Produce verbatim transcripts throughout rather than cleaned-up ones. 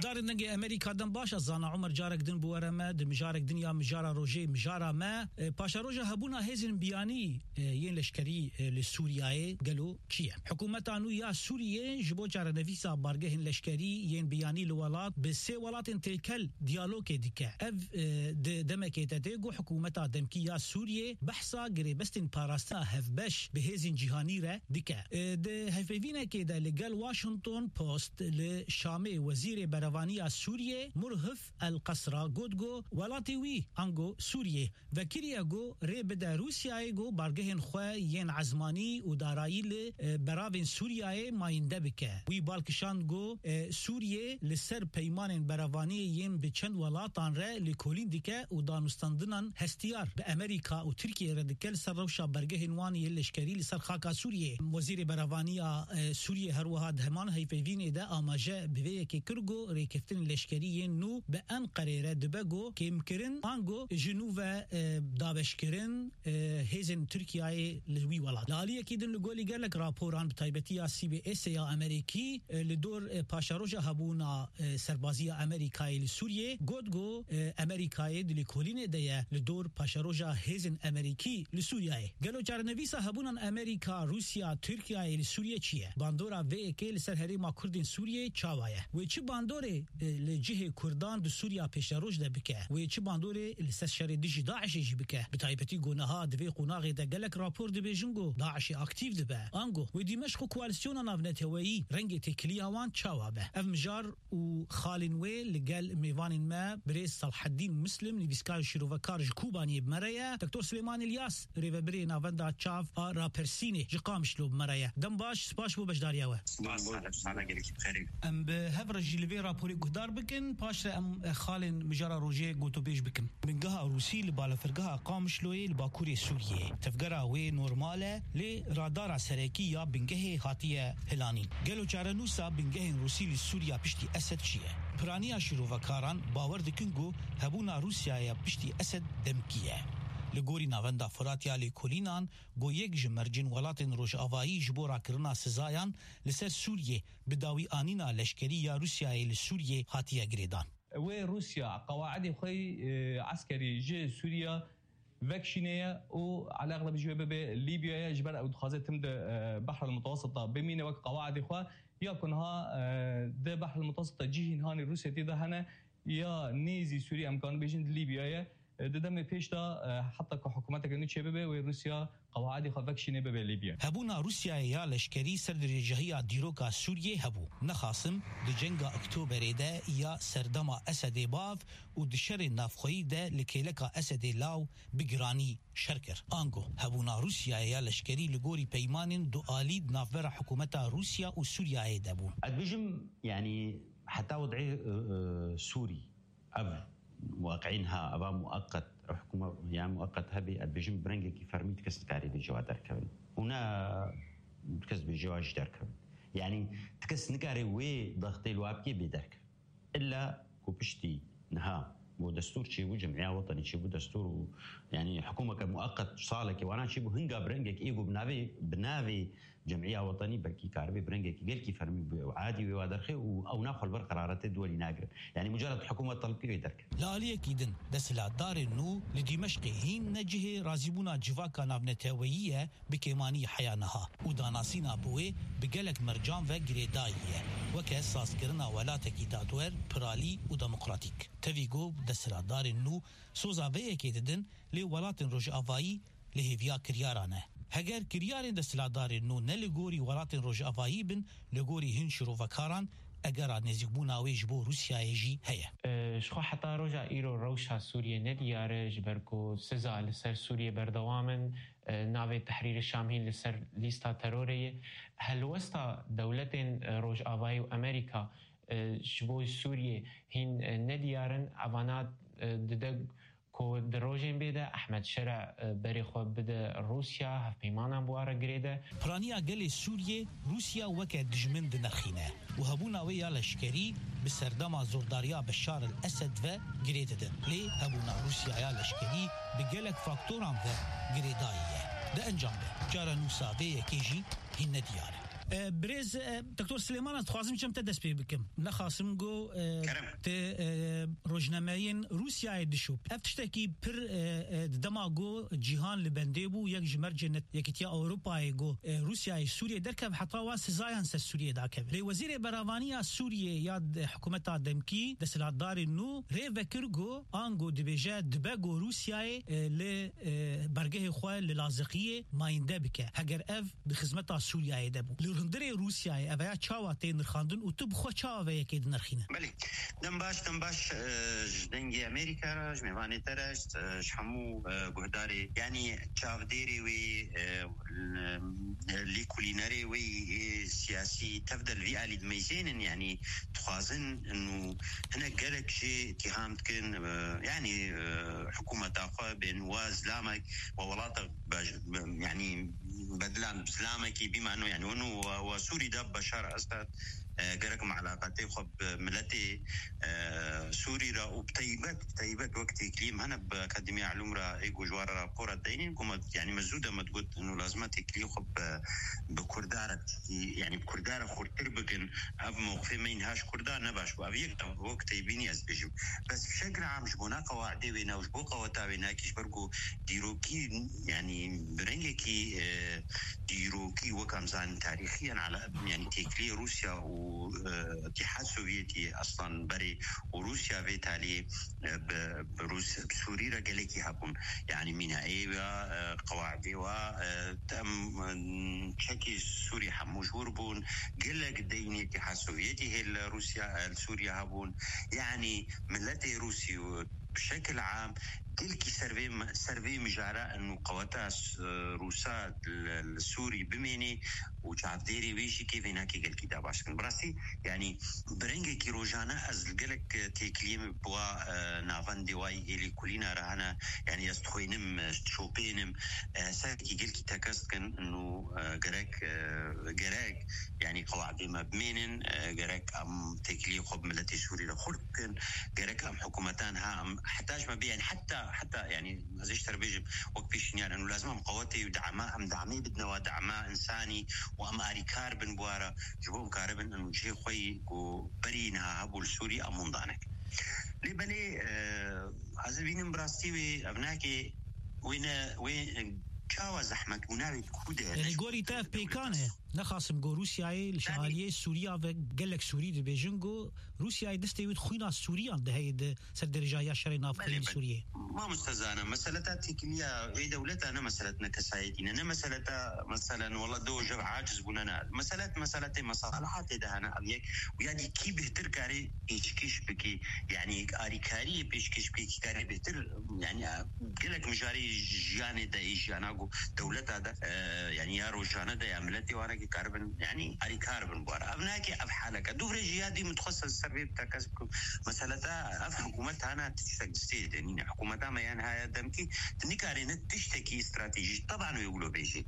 بردار نگه امریکا دن باش از زانا عمر جارک دن بوارمه د مجارک دنیا مجارا روژه مجارا ما پاشا روژه هبونا هزن بیانی ین لشکری لسوریای گلو کیه حکومت انو یا سوریه جبو جار نویسا بارگه لشکری ین بیانی لولات به سه ولات تلکل دیالوگ دیکه اف دمکیته گو حکومت دمکی یا سوریه بحثا گریبستن پاراستا هفبش به هزن جهانی را دیکه ده هفوینه که ده لگل واشنطن پوست لشامه وزیر بروانی سوریه مرهف القصرا گودگو ولاتی وی انگو سوریه و کریگو ری بده روسیای گو بارگهن خو ین عزمانی و دارایی ل براون سوریای ماینده بکه وی بالکشان گو سوریه لسر پیمان بروانی ین به چند ولاتان ر لکولین دیکه و دانستاندنان هستیار به امریکا و ترکیه ردکل سر روشا برگهن وانی لشکری لسر خاکا سوریه وزیر بروانی سوریه هر وها همان هیفوین ده آماجه به که کرگو ریکفتن لشکری نو به انقره رد بگو که مکرن آنگو جنوب دابشکرن هزن ترکیه لوی ولاد لالیه که دن لگولی گرلک راپوران بتایبتی سی بی اس یا امریکی لدور پاشاروژا هبونا سربازی امریکای لسوریه گودگو امریکای دلیکولین ده لدور پاشاروژا هزن امریکی لسوریه گلو چارنویسا هبونان امریکا روسیا ترکیه لسوریه چیه باندورا و که لسر هریما کردین سوریه چاوایه و چی باندوره لجهه کردان دو سوریا پیشروج ده بکه و چی باندوره لسر شر دیجی داعش بکه بتایبتی گونها دوی قناغ ده گلک راپور ده بیجنگو داعش اکتیو ده به انگو و دیمشق کوالسیون نافنتوی رنگ تکلیاوان چاوابه اف مجار و خالن وی لگل میوانین ما بریز صلاح الدین مسلم نویسکار شروفکار جکوبانی بمریا دکتور سلیمان الیاس ریوبری ناوندا چاف را پرسینه جقامشلو بمریا دم باش سپاش بو بجداریاوه سپاس سالا گلکی بخیر ام به هفر جیلوی راپوری گدار بکن پاش ام خالن مجرا روجه گوتو بیش بکن منگها روسی لبالا فرگها قامشلوی لباکوری سوریه تفگرا وی نورماله لی رادارا سرکی یا بنگه هاتیه هلانی گلو چارنوسا بنگه روسی لسوریا پشتی اسد چیه پرانیا شروفکاران باور دکنگو هبونا روسیا یا پشتی اسد دمکیه لگوری ناوندا فراتیا لیکولینان گو یک جمرجن ولاتن روش آوایی جبورا کرنا سزایان لسر سوریه بداوی آنینا لشکری یا روسیای لسوریه هاتیه گریدان و روسيا قواعد خوي عسكري جي سوريا فاكشينيه وعلى اغلب جواب ليبيا جبر او دخازه تمد بحر المتوسط بمين وقت قواعد خو يكونها ده بحر المتوسط جي هاني روسيا تي هنا يا نيزي سوريا امكان بيجند ليبيا ددم پیش دا حتی که حکومت کنی چه ببه و روسیا قواعد خفکشینه ببه لیبیا هبونا روسیا یا لشکری سر درجهی دیروکا سوریه هبو نخاسم د جنگ اکتبر ده یا سردما اسد باف و د شر نافخوی ده لکیلکا اسد لاو بگرانی شرکر آنگو هبونا روسیا یا لشکری لگوری پیمانن دو آلید نافبر حکومت روسیا و سوریه دبو ادبجم يعني حتى وضعي سوري أب واقعينها أبا مؤقت حكومة يعني مؤقت هبي أدبجم برنجي كي فرميت كسر كاري بالجوا دركبن هنا كسر بالجوا إيش دركبن يعني تكس نكاري وي ضغطي الوابكي بدرك إلا كوبشتي نها ودستور شيء وجمعية وطني شيء ودستور يعني حكومة كمؤقت صالك وانا شيء هنجا برنجك ايجو بنافي بنافي جمعية وطني بركي كاربي برنجك قال كي فرمي عادي وادرخي او ناخذ بالقرارات الدولي ناقر يعني مجرد حكومة طلبي يدرك لا عليه كيدن دسلا دار النو لدمشق هين نجه رازبونا جواكا نافنتاويه بكيماني حيانها وداناسينا بوي بقلك مرجان وغريدايه وكاساس كرنا ولاتكي دادور برالي وديمقراطيك تفيغو دسلا دار النو سوزاويه كيدن لي ولاتن روج افاي لهيفيا كريارانه هگر کریارین دستلادار نو نلگوری ولاتن روج افایی بن لگوری هن شروفکاران اگر نزدیک بوناویج بو روسیای جی هيا شخو حتى رجع ايرو روشا سوريا ندياره جبركو سزا لسر سوريا بردوامن ناوي تحرير الشامين لسر ليستا تروريه هل وستا دولتين روج افاي وامريكا شبو سوريا هن نديارن افانات ددق کو دروژن بده احمد شرع بری خو بده روسیا هف پیمانه بواره گریده پرانیا گل سوریه روسیا وک دجمن د نخینه و هبونا ویا لشکری به سردما زورداریا بشار الاسد و گریده لی هبونا روسیا یا لشکری به گلک فاکتوران و گریدایه ده انجام ده جارا نوساوی کیجی هین دیاره بريز دكتور سليمان تخوازم كم تدس بي بكم نخاسم جو ت روجنامين روسيا يدشوب افتشتكي بر دماغو جيهان لبنديبو يك جمرجنت يكتيا اوروبا يجو روسيا سوريا دركب حتى واس زاين سوريا داكب لي وزير برافانيا سوريا ياد حكومه دمكي دسلادار انه ريفكرغو انغو دبيجا دباغو روسيا ل برغه خو للازقيه ما يندبك هجر اف بخدمه سوريا يدبو لرندري روسيا ابا تشاوا تين خاندن وتب خو تشاوا يكيد نرخينا بلي دمباش دمباش دنجي امريكا جمعاني ترش شحمو غداري يعني تشافديري وي لي كوليناري وي سياسي تفضل في الي دميزين يعني تخازن انه هنا قالك شيء اتهام كان يعني حكومه تاخذ بين وازلامك وولاطك يعني بدلان اسلامك بما انه يعني انه وسوري دب بشار اسد قرق مع علاقاتي خب ملتي سوري را وبتيبت بتيبت وقت كليم هنا باكاديميه علوم را ايجو جوار رابور الدينين كما يعني مزوده ما تقول انه لازم تكلي خب بكرداره يعني بكرداره خرتر بكن اب موقف مين هاش كردار نباش وابيك وقت يبيني اسبجم بس بشكل عام جبنا قواعد بينا وجبوقه وتابعنا كيش بركو ديروكي يعني برنجكي ديروكي وكمزان تاريخيا على يعني تكلي روسيا والاتحاد السوفيتي اصلا بري وروسيا بالتالي بروسيا بسوريا قالك يهبون يعني من ايوا قواعد وتم تشكي سوريا مشهور بون قالك دين الاتحاد السوفيتي هي روسيا سوريا هبون يعني ملتي روسيا بشكل عام تلك سرفي سرفي مجارة انه قوات روسات السوري بميني وشعفديري ويشي كيف هناك قال كتاب عشان براسي يعني برنجي كيروجانا از قالك تكليم بوا نافاندي واي الي كلنا رانا يعني يستخوينم شوبينم ساكي قال كي تكست كان انه قراك قراك يعني قواعد ما بمينن قراك ام تكليم خب ملتي سوري لخلقن قراك ام حكومتان ها احتاج ما بي يعني حتى حتى يعني زيش تربيج وقبيش يعني انه لازم قواتي ودعماء ام دعمي بدنا ودعماء انساني وام اريكار بن بوارا جبوم كاربن انه شيء خوي وبرينها هبول سوري ام منضانك لي بلي عزبين براستي ابناكي وين وين كاوا زحمه وناوي كوده يعني غوري تاف بيكانه نخاسم جو روسيا الشعاليه سوريا وقالك سوري دي بيجنجو روسيا دستي خوينا سوريا ده هي سردرجايا شرينا في سوريا ما مستزانه مسالتها كليا اي دولتها انا مسالتنا كسايدين انا مسالتها مثلا والله دو جب عاجز بنانا مساله مساله مصالحات ده انا ابيك ويعني كي بهتر كاري ايش بكي يعني اري كاري بيشكش بكي كاري بهتر يعني قالك مجاري جاني ده ايش انا دولتها ده آه يعني يا روجانا ده عملتي وانا كاربن يعني اري كاربن بوار ابناكي اف حالك دوري جيادي متخصص السربي بتكسب مسالتها اف حكومتها انا تستجد يعني حكومتها ما يعني هاي دمكي تنكارين تشتكي استراتيجي طبعا ويقولوا بيجي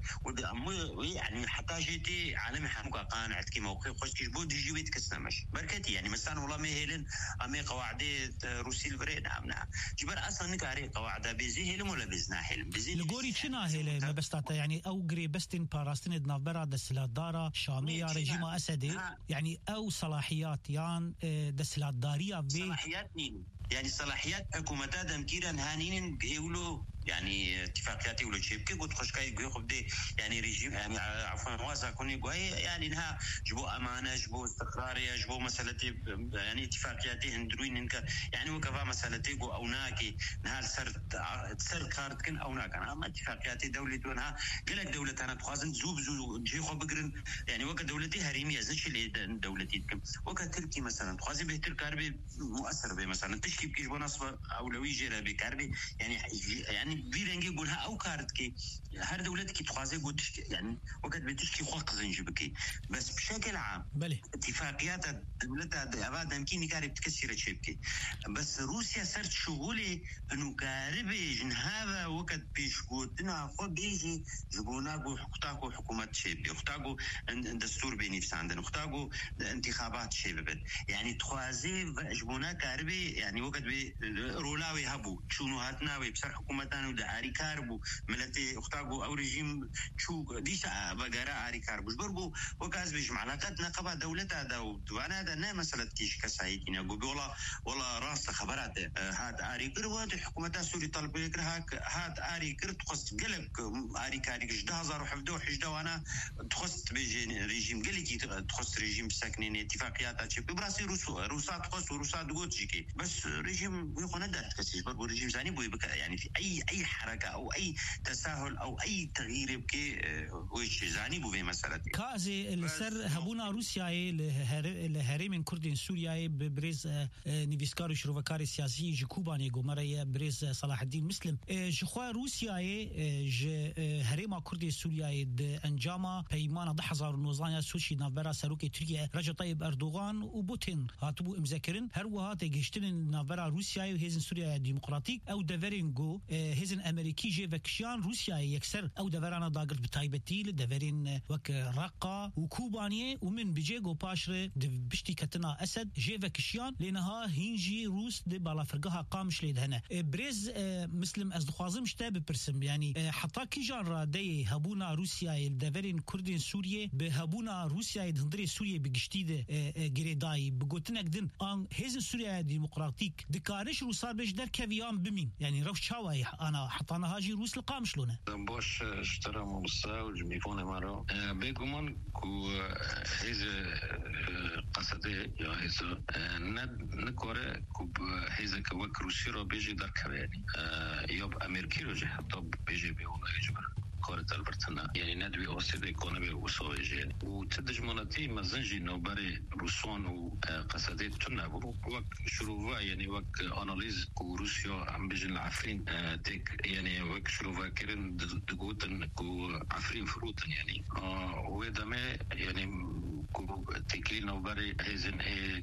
يعني حتى جيتي عالمي حمقا قانعت كي موقع خوش كيش بود يجي بيتكسنا ماشي بركتي يعني مثلا والله ما هيلن امي قواعد روسي البري نعم نعم جبر اصلا نكاري قواعد بيزي هيلم ولا بيزنا هيلم بيزي لغوري شنا هيلم ما بس يعني او غري بستين باراستين دنافبرا دسلادارا شاميه رجيم اسدي يعني او صلاحيات يان دسلاداريه بي صلاحيات نين يعني صلاحيات حكومتها دمكيرا هانين يقولوا يعني اتفاقيات يقولوا شيء كي قلت خوش كاي يقول دي يعني ريجيم يعني عفوا موازا كوني قوي يعني انها جبوا امانه جبوا استقرار جبوا مسالتي يعني اتفاقيات هندروين انك يعني وكفا مسالتي قو اوناكي نهار سر سر كارت كن اوناك انا اتفاقيات دولي دونها قال لك دولتنا انا تخازن زوب زو جي خو بقرن يعني وك دولتي هريميه زش اللي دولتي كم وك تركي مثلا تخازي به تركي مؤثر به مثلا تشكي كيش بنصب اولويه جرا بكاربي يعني يعني بيرنجي يقولها او كارتكي هر دولتك تخازي قلت يعني وقت بتشكي خوق زنجبكي بس بشكل عام بلي اتفاقيات دولتها اباد يمكن كاري بتكسر شيبكي بس روسيا صارت شغولي انه كاربي جنهابا وقت بيشكوتنا خو بيجي جبوناكو حقتاكو حكومه شيبي اختاكو دستور بنفس عندنا اختاكو انتخابات شيبي يعني تخازي جبونا كاربي يعني وقت بي رولاوي هبو شنو هاتنا وبصر حكومتنا كانوا دا آري كاربو ملتي اختاقو او رجيم شو ديسا بقراء آري كاربو جبرقو وكاز بيش معلاقات نقبة دولتها دا ودوانا دا نا مسألة كيش كسايتين يقول والله والله راس خبرات هاد آري كروات حكومة سوري طلبوا يكرهاك هاد آري كرت تخص قلب آري كاري جده هزار وحفدو حجده وانا تخص بيجي ريجيم قلقي تخص ريجيم ساكنين اتفاقيات شي براسي روسو روسا تخص وروسا دقوت جيكي بس ريجيم يقول ندات كسيش برضو ريجيم ثاني بوي بك يعني في اي اي حركه او اي تساهل او اي تغيير يبكي وش زاني بو في مساله كازي السر هبونا روسيا لهرم كردين سوريا ببريز نيفيسكار شروفكار سياسي جكوباني غومريا بريز صلاح الدين مسلم جخوا روسيا ج هرم كردي سوريا انجاما بيمان ضحزار نوزانيا سوشي نافبرا سروكي تركيا رجب طيب اردوغان وبوتين هاتبو امذكرن هر وهات جشتن نافبرا روسيا وهزن سوريا ديمقراطيك او دفرين جو هزن امريكي جي فكشيان روسيا يكسر او دفرانا داغرت بتايبتي دفرين وك رقه وكوبانيه ومن بيجيغو باشره بشتي كتنا اسد جي فكشيان لانها هينجي روس دي بالا فرقها قامش ليدهنا بريز مسلم از خوازم شتا ببرسم يعني حتى كي جان رادي هبونا روسيا دفرين كردين سوريا بهبونا روسيا دندري سوريا بجشتي جريداي بقوتنك دن ان هزن سوريا ديمقراطيك دكارش روسار بيش در كفيان بمين يعني روش شاوي انا حطانا هاجي روس لقام شلونه باش اشترى مصا وجميفون مارو بيغمان كو هز قصده يا هز ند نكوره كو هز كوك روسيا رو بيجي در كواني يوب امريكي رو جه حتى بيجي بيونا يجبر كورة البرتنا يعني ندوي أوسيد إيكونومي وسويجين وتدج مناطي مزنجي نوبري روسون وقصدي تنا وقت شروفا يعني وقت أناليز كو روسيا عم بيجن العفرين تك يعني وقت شروفا كيرن دقوتن كو عفرين فروتن يعني وهذا ما يعني كو تكلين نوبري هزن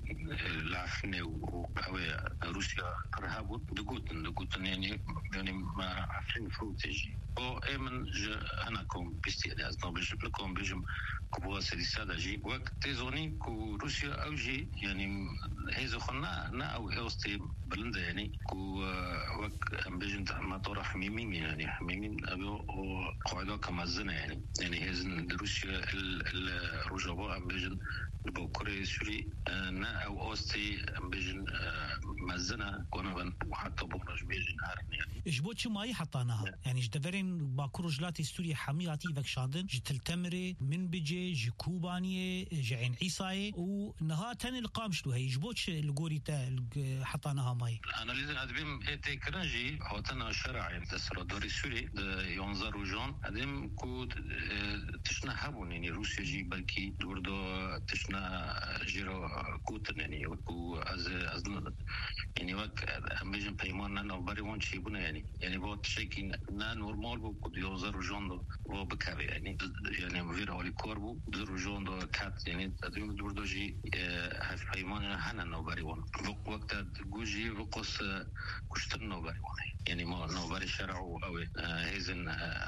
العفرين وهو روسيا رهابون دقوتن دقوتن يعني يعني ما عفرين فروتجي او امن انا كوم باستئذان نوبج لكم بجم كبوا سياسه جي وقت تزوني كو روسيا او جي يعني هيزو خنا نا او هوستي بلند يعني كو وقت ام بجن ما طرح ميمين يعني ميمين ابو قاعده كما زنا يعني يعني هيزن روسيا الرجباء ام بجن بوكوري سوري نا او اوستي ام بجن مزنا كونبن وحتى بورج بيجن هارن يعني اجبوتش ماي حطاناها يعني جدفرين باكو رجلاتي سوريا حمياتي فكشادن جتلتمري من بيجي جكوبانيه جعين عيساي ونهاتن القامشلو هي جبوتش الغوريتا حطاناها ماي انا لازم ادبم ايتي كرنجي هوتنا شرعي دسر دوري سوري يونزر وجون ادم كو تشنا هبون يعني روسيا جي بلكي دوردو تشنا جيرو كوتن يعني كو از از يعني وقت امبيجن بيمان نو بري وان شي بنا يعني يعني بوت شيكين نا نورمال بو يوزر وجون و بكاري يعني يعني مفير اولي كوربو زر وجون دو كات يعني ادم دوردو جي هاف بيمان هنا نو بري وان وقت جوجي وقص كشتن نو بري وان يعني ما نو بري شرع او هيزن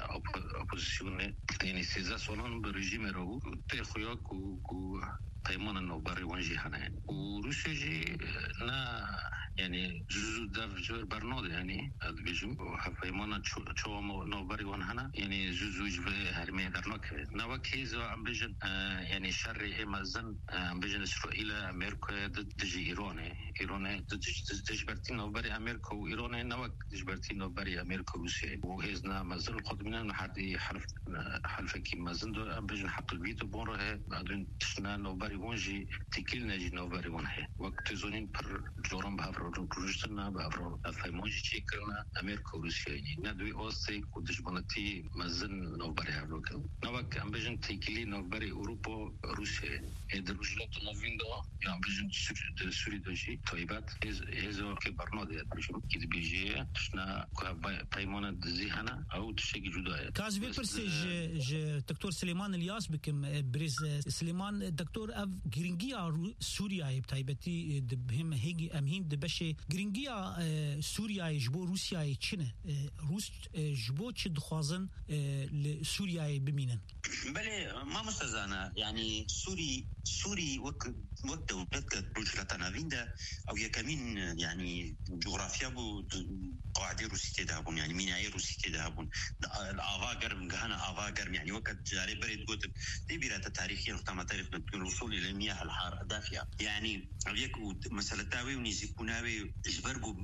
اوبوزيسيون يعني سيزا سولون بريجيم رو تخيا كو كو بيمان انه بري وانجي هنا يعني وروسيا جي نا يعني جزء دار برنود يعني بيجم بيمان شو شو انه بري وان هنا يعني جزء جبه هرمي درناك نوك هيزو ام بيجن يعني شر امازن ام بيجن اسرائيل امريكا ضد ايران ايران ضد تجبرتين انه بري امريكا وايران نوك تجبرتين انه بري امريكا وروسيا وهيزنا مازن القدمنا حد حلف حلف كي مازن دو ام بيجن حق البيت بوره بعدين تشنا انه بري وانجي تكلنا جي انه بري وان هي وقت زونين بر جورم بهفر روجستنا بهفر فايمونجي تشيكلنا امريكا وروسيا يعني ندوي اوستي ودجبنتي مازن انه بري هافلوك نوك ام بيجن تكلي انه بري اوروبا روسيا ادرجلات نوفيندو يا بيجن سوري دوجي طيبات هذا كبرنود بيجن كده بيجي تشنا بايمون زيهنا او تشيك جدايه كاز بيبرسج دكتور سليمان الياس بكم بريز سليمان دكتور اف جرينجيا سوريا بتايبتي بهم هيجي امهين دبشه جرينجيا سوريا جبو روسيا تشنه روس جبو تش دخوازن لسوريا بمينن بله ما مستزانة يعني سوري سوري وقت وقت دولتك رجلة نافيندا أو يكمين يعني جغرافيا بو قاعدة روسية دهبون يعني ميناء روسية دهبون الأفاقر مجهنا أفاقر يعني وقت جاري بريد قلت دي بيرات التاريخية نختام تاريخ الوصول إلى المياه الحارة الدافئة يعني أبيك مسألة تاوي ونيزيكوناوي إجبرقوا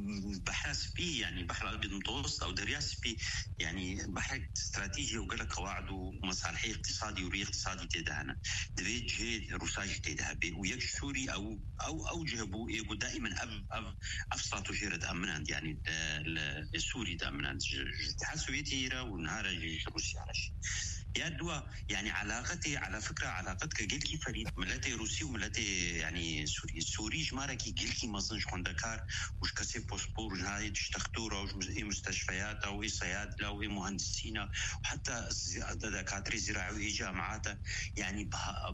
بحث فيه يعني بحر الأبيض المتوسط أو درياس فيه يعني بحر استراتيجي وقال قواعد ومصالح اقتصادي وري اقتصادي تدهنا دبي جهد روساج تدهبي ويك سوري أو أو أو جهبوا يقول دائما أف أف أفصلوا جيرة أمنان يعني السوري دائما الاتحاد السوفيتي ونهار روسيا على شيء يدوا يعني علاقتي على فكرة علاقتك قل كي فريد ملتي روسي وملتي يعني سوري سوري جماركي قل كي مصنش خندكار وش كسي بوسبور وجهاي تشتختورة وش مستشفيات أو صيادلة أو مهندسين وحتى دكاترة زراعية جامعات يعني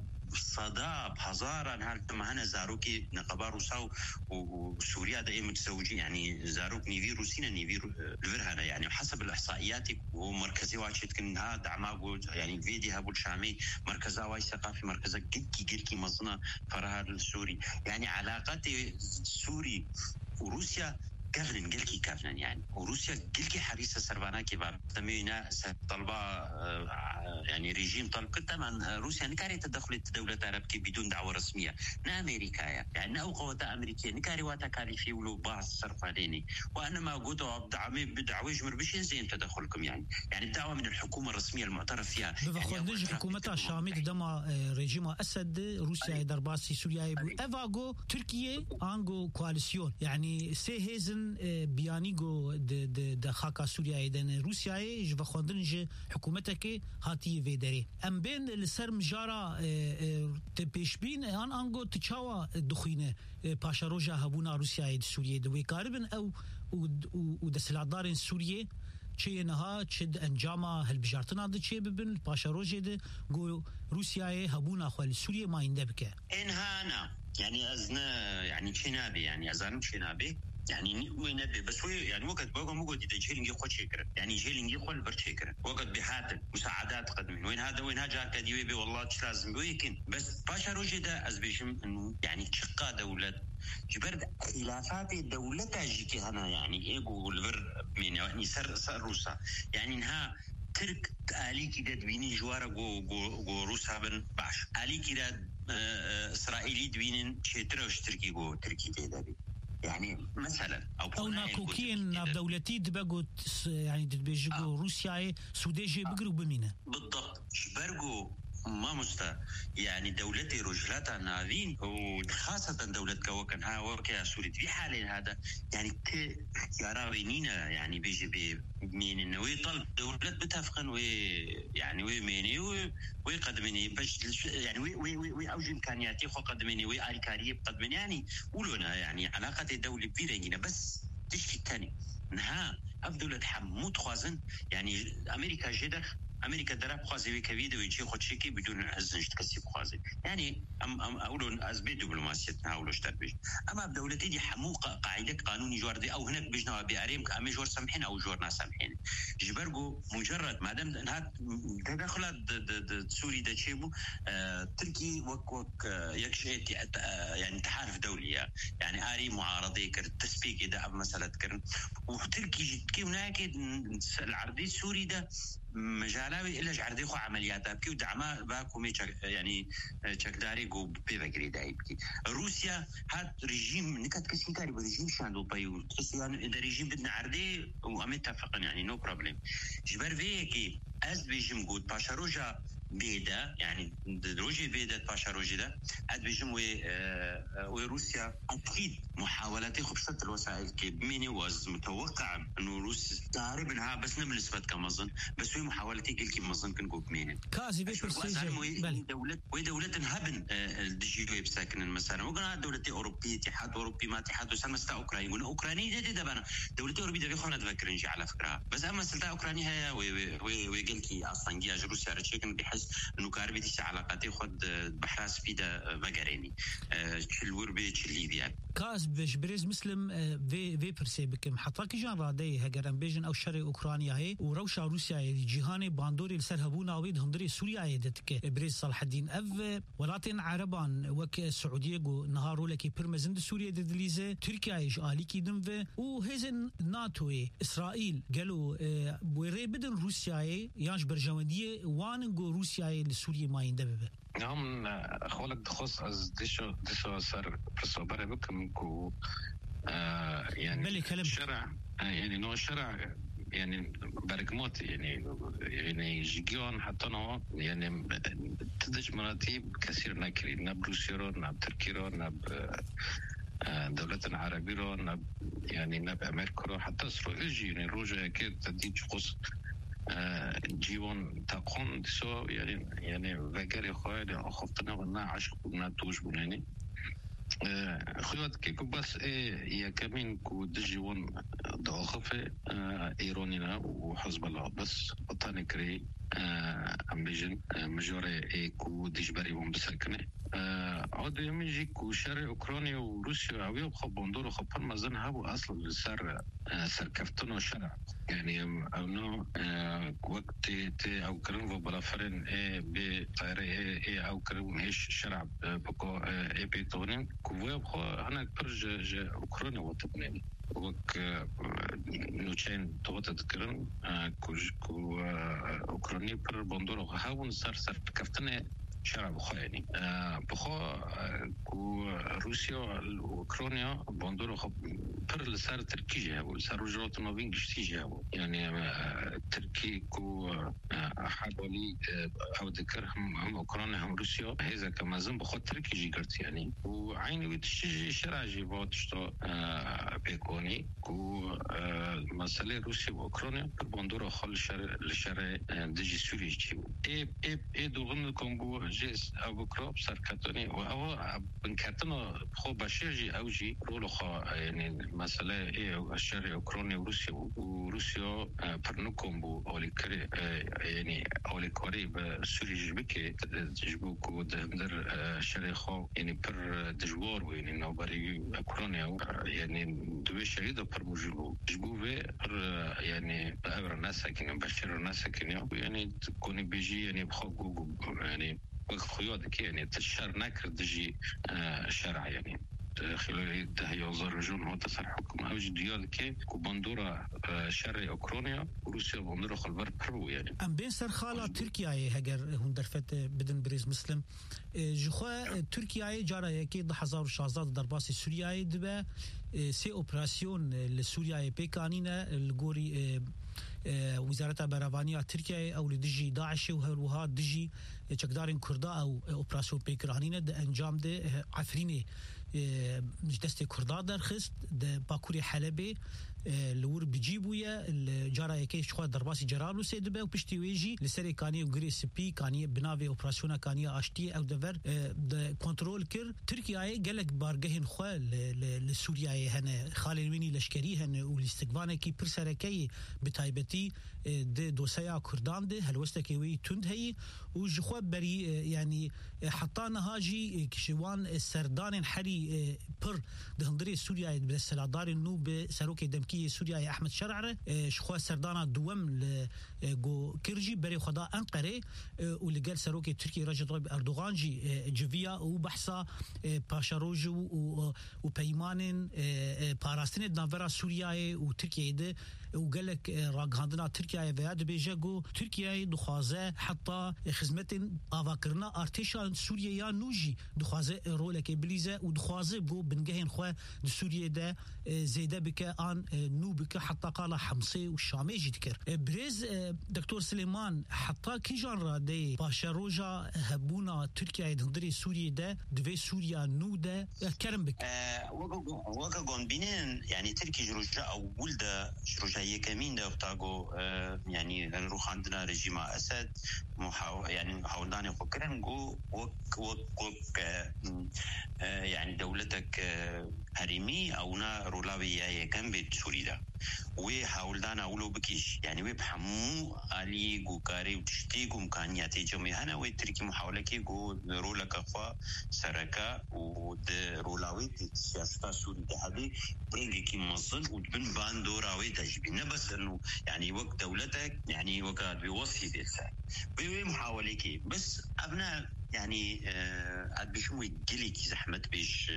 صداب هزارا هل تمهنا زاروكي نقبار وساو وسوريا دائما متزوجين يعني زاروك نيفي روسينا نيفي الفرهنا يعني حسب الإحصائيات ومركزي واشيت كنها دعما يعني فيدي هابو الشامي مركزا واي ثقافي مركزا جلكي جلكي مصنع فرها السوري يعني علاقات سوري وروسيا كافلن قلكي كافلن يعني وروسيا قلكي حريصة سربانا كيباب تمينا طلبة يعني ريجيم طلب طبعا روسيا نكاري تدخل الدولة العربية بدون دعوة رسمية نا أمريكا يعني أو قوات أمريكية نكاري واتا كاليفي ولو بعض صرف عليني وأنا ما قلت بدعوة بدعوة يجمر بشين زين تدخلكم يعني يعني الدعوة من الحكومة الرسمية المعترف فيها بفخوندج يعني حكومتها شامل دما ريجيم أسد روسيا درباسي سوريا إفاغو تركيا أنغو كواليسيون يعني سيهزن بيانيغو د د خاكا سوريا دن روسيا جو بخوندنج حكومتك هاتي فيدري ام بين السر مجارا تبيشبين ان انغو تشاوا دخينه باشا روجا هبونا روسيا د سوريا د ويكاربن او ود سلادارين سوريا چه نها چد انجاما هل بجارتنا د چه ببن باشا روجا د جو روسيا هبونا خل سوريا ما يندبك انهانا يعني ازنا يعني شنابي يعني ازان شنابي يعني وين بس هو يعني وقت بقى مو قد يجيلني خو شكر يعني يجيلني خو البرشكر وقت بحاتل مساعدات قدمين وين هذا وين هاجر كديوي بي والله مش لازم ويكن بس باشا روجدا ازبيشم انه يعني شقا دولة جبرد خلافات الدولة تاجيكي هنا يعني ايجو البر من يعني سر سر روسا يعني انها ترك آلي كده دويني جوارا جو جو جو روسا بن باش آلي كده إسرائيلي دوينين شترا وشتركي جو تركي تدابي يعني مثلا او او ناكوكين دولتي دبقوا يعني دبيجو آه. روسيا سوديجي آه. بقروا بمينه بالضبط شبرقوا ما مستا يعني دولتي رجلاتها نافين وخاصة دولة كوكنها وكا سوريا في حال هذا يعني كيارابينينا يعني بيجي بي من انه يطلب دولة بتفقن وي يعني وي ميني وي قدمني باش يعني وي وي وي اوج امكانياتي خو قدمني وي الكاريه قدمني يعني ولونا يعني علاقه الدوله بيرينا بس تشكي الثاني نها افضل حمود خوازن يعني امريكا جدخ امريكا دراب خوازي ويكفيد ويجي خوتشيكي بدون عزنج تكسي خوازي يعني ام ام اقولون ازبي دبلوماسيتنا اولوش تربيج اما بدولتي دي حمو قاعده قانوني جوردي او هناك بجنا باريم امي جور سامحين او جور ناس سامحين جبرجو مجرد ما دام انها تدخلات سوري دا تشيبو تركي وك وك يكشيت يعني تحالف دوليه يعني اري معارضه كر تسبيك اذا مساله كر وتركي كي هناك العرضي السوري ده مجالاوي إلا جعردي خو عملياتها بكي ودعما باكومي يعني تشكداري جو بيبقري دايبكي روسيا هاد ريجيم نكات كسي كاري بريجيم شاندو بايو يعني إذا ريجيم بدنا عردي ومتفقن يعني نو بروبليم جبر فيكي أز بيجيم قود باشا روجا بيدا يعني روجي بيدا باشا روجي ده أد بيجيم وي وروسيا أكيد محاولات خبصت الوسائل كي ميني واز متوقع إنه روسيا تعرف إنها بس نملس فت كمظن بس هي محاولتي كل كي مظن كن قوب مينين كازي في برسيجن دولة ودولة هبن الدجيل بساكن المسار وقنا دولة أوروبية اتحاد أوروبي ما اتحاد وسام مستا أوكرانيا يقولون أوكرانيا ده ده بنا دولة أوروبية ده بيخونا تفكرين جي على فكرة بس أما سلطة أوكرانيا هي وي وي وي قلكي أصلا جياج روسيا رشيكن بحس بس انه كاربيتي علاقاتي خد بحراس فيدا مقريني الوربي ليبيا كاس بش بريز مسلم في في برسي بكم حتى كجان رادي هجر امبيجن او شرق اوكرانيا هي وروشا روسيا جيهاني باندوري السرهبونا ويد هندري سوريا يدتك بريز صلاح الدين اف ولاتين عربان وك السعوديه جو نهارو لكي برمزند سوريا ددليزه تركيا ايش اليكي دمفه وهزن ناتو اسرائيل قالوا بوري بدن روسيا ياش برجونديه وانغو روسيا لسوريا ما يندبه نعم خولك دخص از ديشو ديشو صار برسوبر بكم كو آه يعني بلي كلام شرع يعني نوع شرع يعني برقمات يعني يعني جيجون حتى نوع يعني تدش مراتب كثير نكري نب روسيا نب تركيا نب دولة عربية نب يعني نب أمريكا حتى إسرائيل يعني روجا كده تديج قص جيون تقون سو يعني يعني وقالي خويا خفتنا ونا عشق ونا توش بناني خوات كيكو بس إيه يا كمين كو دجيون ضعفة إيرانينا وحزب الله بس بطاني كري أمبيجن مجوري إيه كو دجبري بوم بسكنة عود يميجي كو شرق أوكرانيا وروسيا عوية وخبندور وخبر مازن هابو أصل سر سر كفتنا شرع يعني أنه وقت تي أو كرم وبلافرين إيه بطيرة إيه إيه أو كرم إيش شرع بقى إيه بيتونين كويه بخوا هنا برج أوكرانيا وطبناني وك نوچين توتا تكرن كوج كو أوكرانيا بر بندور هاون سر سر كفتنا شرع بخوا يعني بخوا كو روسيا وأوكرانيا بندور خب بر لسر تركي جابو لسر رجلات نوين جشتي جابو يعني تركي كو حوالي أو ذكر هم هم أوكرانيا هم روسيا هذا كما زين بخوا تركي جيكرت يعني وعيني وتشجي شرع جيبات شتا بيكوني كو مسألة روسيا وأوكرانيا بندور خال شر لشر دجي سوريا جيبو إيه إيه إيه دوغن كونغو جيس أو كروب سركتوني وأو بنكتنا خو بشيجي أوجي رولو خا يعني مسألة إيه الشر أوكرانيا وروسيا وروسيا برنوكم بو أولي كري يعني أولي كوري بسوريا جبكي جبو كو دهندر الشر خا يعني بر دجوار ويعني نوبري أوكرانيا يعني دوي شريدة بر مجلو جبو في بر يعني بأبر الناس كنا بشر الناس كنا يعني تكوني بيجي يعني بخو يعني وخيوط يعني تشار نكر دجي شرع يعني خلال ده يوزر رجون هو تصر حكم أوج ديال كي كوبندورا شرع أوكرانيا وروسيا بندورا خلبر برو يعني أم بين سرخالة تركيا هجر هندرفت بدن بريز مسلم جخوا تركيا جارة كي حزار شازات درباس سوريا دبا سي أوبراسيون لسوريا بيكانينا الجوري وزارة برافانيا تركيا أو لدجي داعش وهروها دجي چقدارين كردا أو أوبراسيون بيكرانينا ده أنجام ده عفريني دست كردا درخست ده باكوري حلبي لور بجيبويا الجارة يكيش خوا درباسي جرالو سيدبه وبشتي ويجي لسري كاني وغريس بي كاني بناوي اوبراسيونا كاني اشتي او دفر ده كنترول كر تركيا قالك بارجهن خوا لسوريا هنا خالي الويني لشكري هنا والاستقبال كي برسركي بتايبتي ده دوسيا كردان ده هلوستكي وي تند هي وجخوا بري يعني حطانا هاجي كشوان السردان حري بر دهندري سوريا بالسلادار النوب سروكي دمكي سوريا احمد شرعره شخوا سردانا دوم لجو كرجي بري خدا انقره واللي قال سروكي تركي رجل طيب اردوغان جي جفيا وبحثا باشاروج وبيمان باراستين نافرا سوريا وتركيا ده وقال لك راغاندنا تركيا فياد بيجاغو تركيا دخوازه حتى خدمه افاكرنا ارتشان سوريا نوجي دخوازه رولك بليزه ودخوازه بو بنجهن خو سوريا ده زيده بك ان نوبك حتى قال حمصي والشامي جذكر بريز دكتور سليمان حتى كي جان دي باشاروجا هبونا تركيا دندري سوريا ده دفي سوريا نوده كرم بك وقا قون بينين يعني تركي جروجا او ولده جروجا يكمين ده بتاعو يعني نروح عندنا رجيم اسد محاو يعني حاولنا نفكرن جو وك وك وك يعني دولتك هرمي أو نا رولاوية كان بيت سوريا وحاولنا أولو بكيش يعني وبحمو علي جوكاري وتشتيق ومكانياتي جميعنا وتركي محاولة كي جو رولا كفا سركا ود رولاوي سياسة سوريا هذه برينجي كي مصل وبن باندوراوي تجيبنا بس إنه يعني وقت دولتك يعني وقت بيوصي بيتسا بيوي محاولة كي بس أبناء يعني عاد بيشمو يجلي زحمة بيش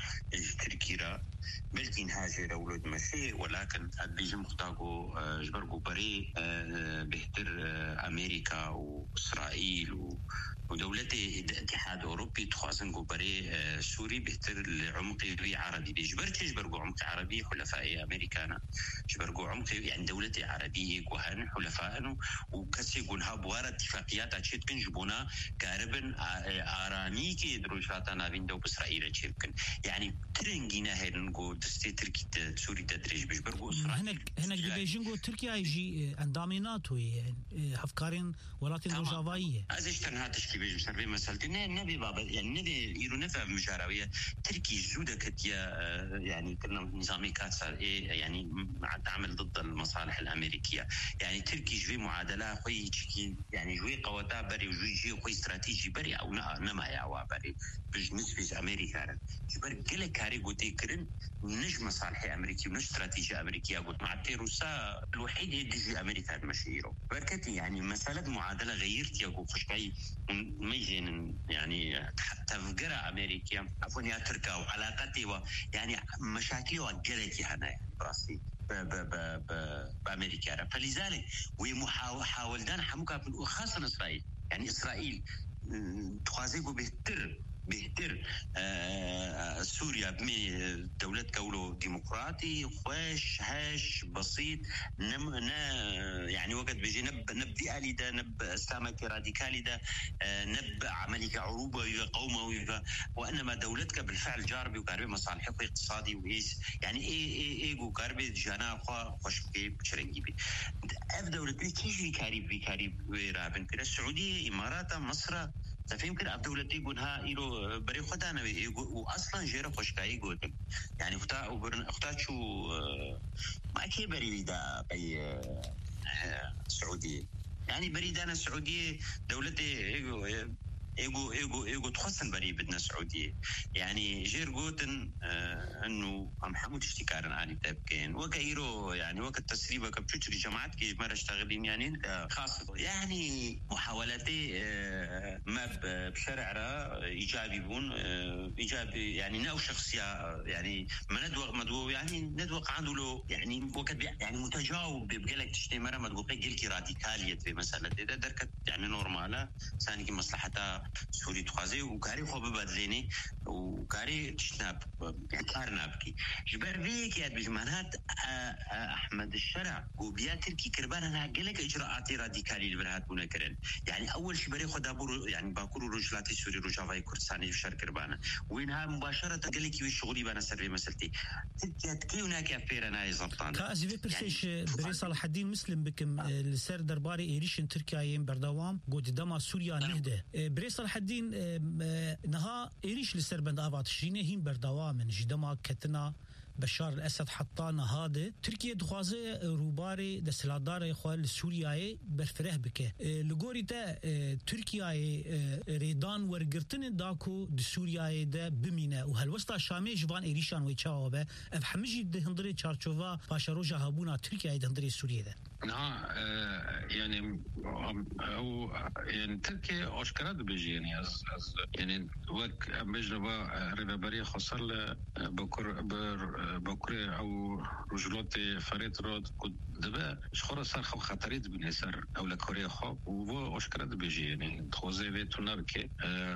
تركيرا بلكن هاجر أولاد مشي ولكن عاد بيجي مختاقو جبرقو بري بهتر أمريكا وإسرائيل ودولتي اتحاد أوروبي تخوازن بري سوري بهتر العمق عربي بيجبرش جبرقو عمق عربي حلفاء أمريكانا جبرقو عمق يعني دولتي عربية وهن حلفاء وكسي قولها بوارا اتفاقيات عشيت كنجبونا كاربن آرامي كي دروشاتنا بين دو بإسرائيل تشيبكن يعني ترنجينا هيرنجو دستي تركي سوري تدريج بيجبرقو إسرائيل هناك هناك بيجينجو تركيا يجي انداميناتو هفكارين ولاتين روجافاية ازيش تنها تشكي بيجي سربي مسألة نبي بابا يعني نبي يرو نفع مجاراوية تركي جودة كتيا يعني كنا نظامي كاتسر إيه يعني تعمل ضد المصالح الأمريكية يعني تركي جوي معادلة خوي يعني جوي قوتا بري وجوي جي خوي استراتيجي بري أو نما يعوا بري بالنسبة أمريكا جبر كل كاري قوتي كرن نج مصالح أمريكية ونج استراتيجية أمريكية قلت مع التيروسا الوحيد يدجي أمريكا المشيرو بركتي يعني مسألة معادلة غيرت يقول خشكاي ميزين يعني حتى فقرة أمريكية عفوا يا تركا وعلاقاتي يعني مشاكل وقلتي هنا يعني براسي ب ب ب ب بأمريكا فلذلك ومحاول دان حموكا خاصة إسرائيل يعني إسرائيل تخازيقو بهتر بهتر آه سوريا بمي دولة كولو ديمقراطي خوش هاش بسيط نم نا يعني وقت بيجي نب نبدي آلي ده نب اسلامك راديكالي ده آه نب عملك عروبة قومة وانما دولتك بالفعل جاربي وقاربي مصالحك اقتصادي وهيس يعني ايه ايه ايه وقاربي جانا خوش بكي بشرنجي بي اف دولة بي كيجي كاريب بي كاريب ويرابن كده السعودية امارات مصر تفهم كده عبد الولتي يقولها إيرو بري خدانا وأصلا جيرة خشكاي يقول يعني اختا وبرن اختا شو ما كي بري دا بي سعودية يعني بري دانا سعودية دولتي إيجو إيجو إيجو إيجو تخصن بري بدنا سعودية يعني جير قوتن آه إنه أم حمود اشتكارن عالي تبكين وكايرو يعني وقت تسريبة كبتشري جماعات كي مرة اشتغلين يعني خاصة يعني محاولاتي آه ما بشرع را إيجابي بون آه إيجابي يعني ناو شخصية يعني ما ندوق مدوق يعني ندوق عنده له يعني وقت يعني متجاوب بقلك تشتي مرة مدوق قلكي راديكالية في مسألة إذا دركت يعني نورمالة ثاني مسلحتها سوري تخازي وكاري خوب بدليني وكاري تشناب يعني كارنابكي جبر فيك يا بجمانات أحمد الشرع وبيا تركي كربان أنا قلك إجراءات راديكالي اللي برهات منكرن يعني أول شيء بري خدا برو يعني باكورو رجلاتي سوري رجافاي كردستاني في شهر كربانة وينها مباشرة قلك يوي شغلي بنا سري مسلتي تكي هناك أفيرنا يزبطان كأزي برسيش بري صالح الدين مسلم بكم السر درباري إيريشن تركيا يم بردوام قد دما سوريا نهده بري صالح الدين نها إيريش لسربند آفات تشرينه هم بردوام من جدما كتنا بشار الأسد حطانا هذا تركيا دخوازه روباري دسلادار إخوال سوريا برفره بك لجوري ده تركيا ريدان ورقرتن داكو دسوريا ده بمينة وهالوسط شامي جبان إيريشان ويتشاوبه أفهمجي ده هندري تشارشوفا باشروجا هابونا تركيا ده هندري سوريا ده نعم يعني أو يعني تركيا أشكرت بيجي يعني أز أز يعني وقت بجنبا ربابري خسر بكر بر بكر أو رجلات فريد راد كد دبا شخورة صار خو خطريت بالنسر أو لكوريا خو وهو أشكرت بيجي يعني خوزي بيتونا بك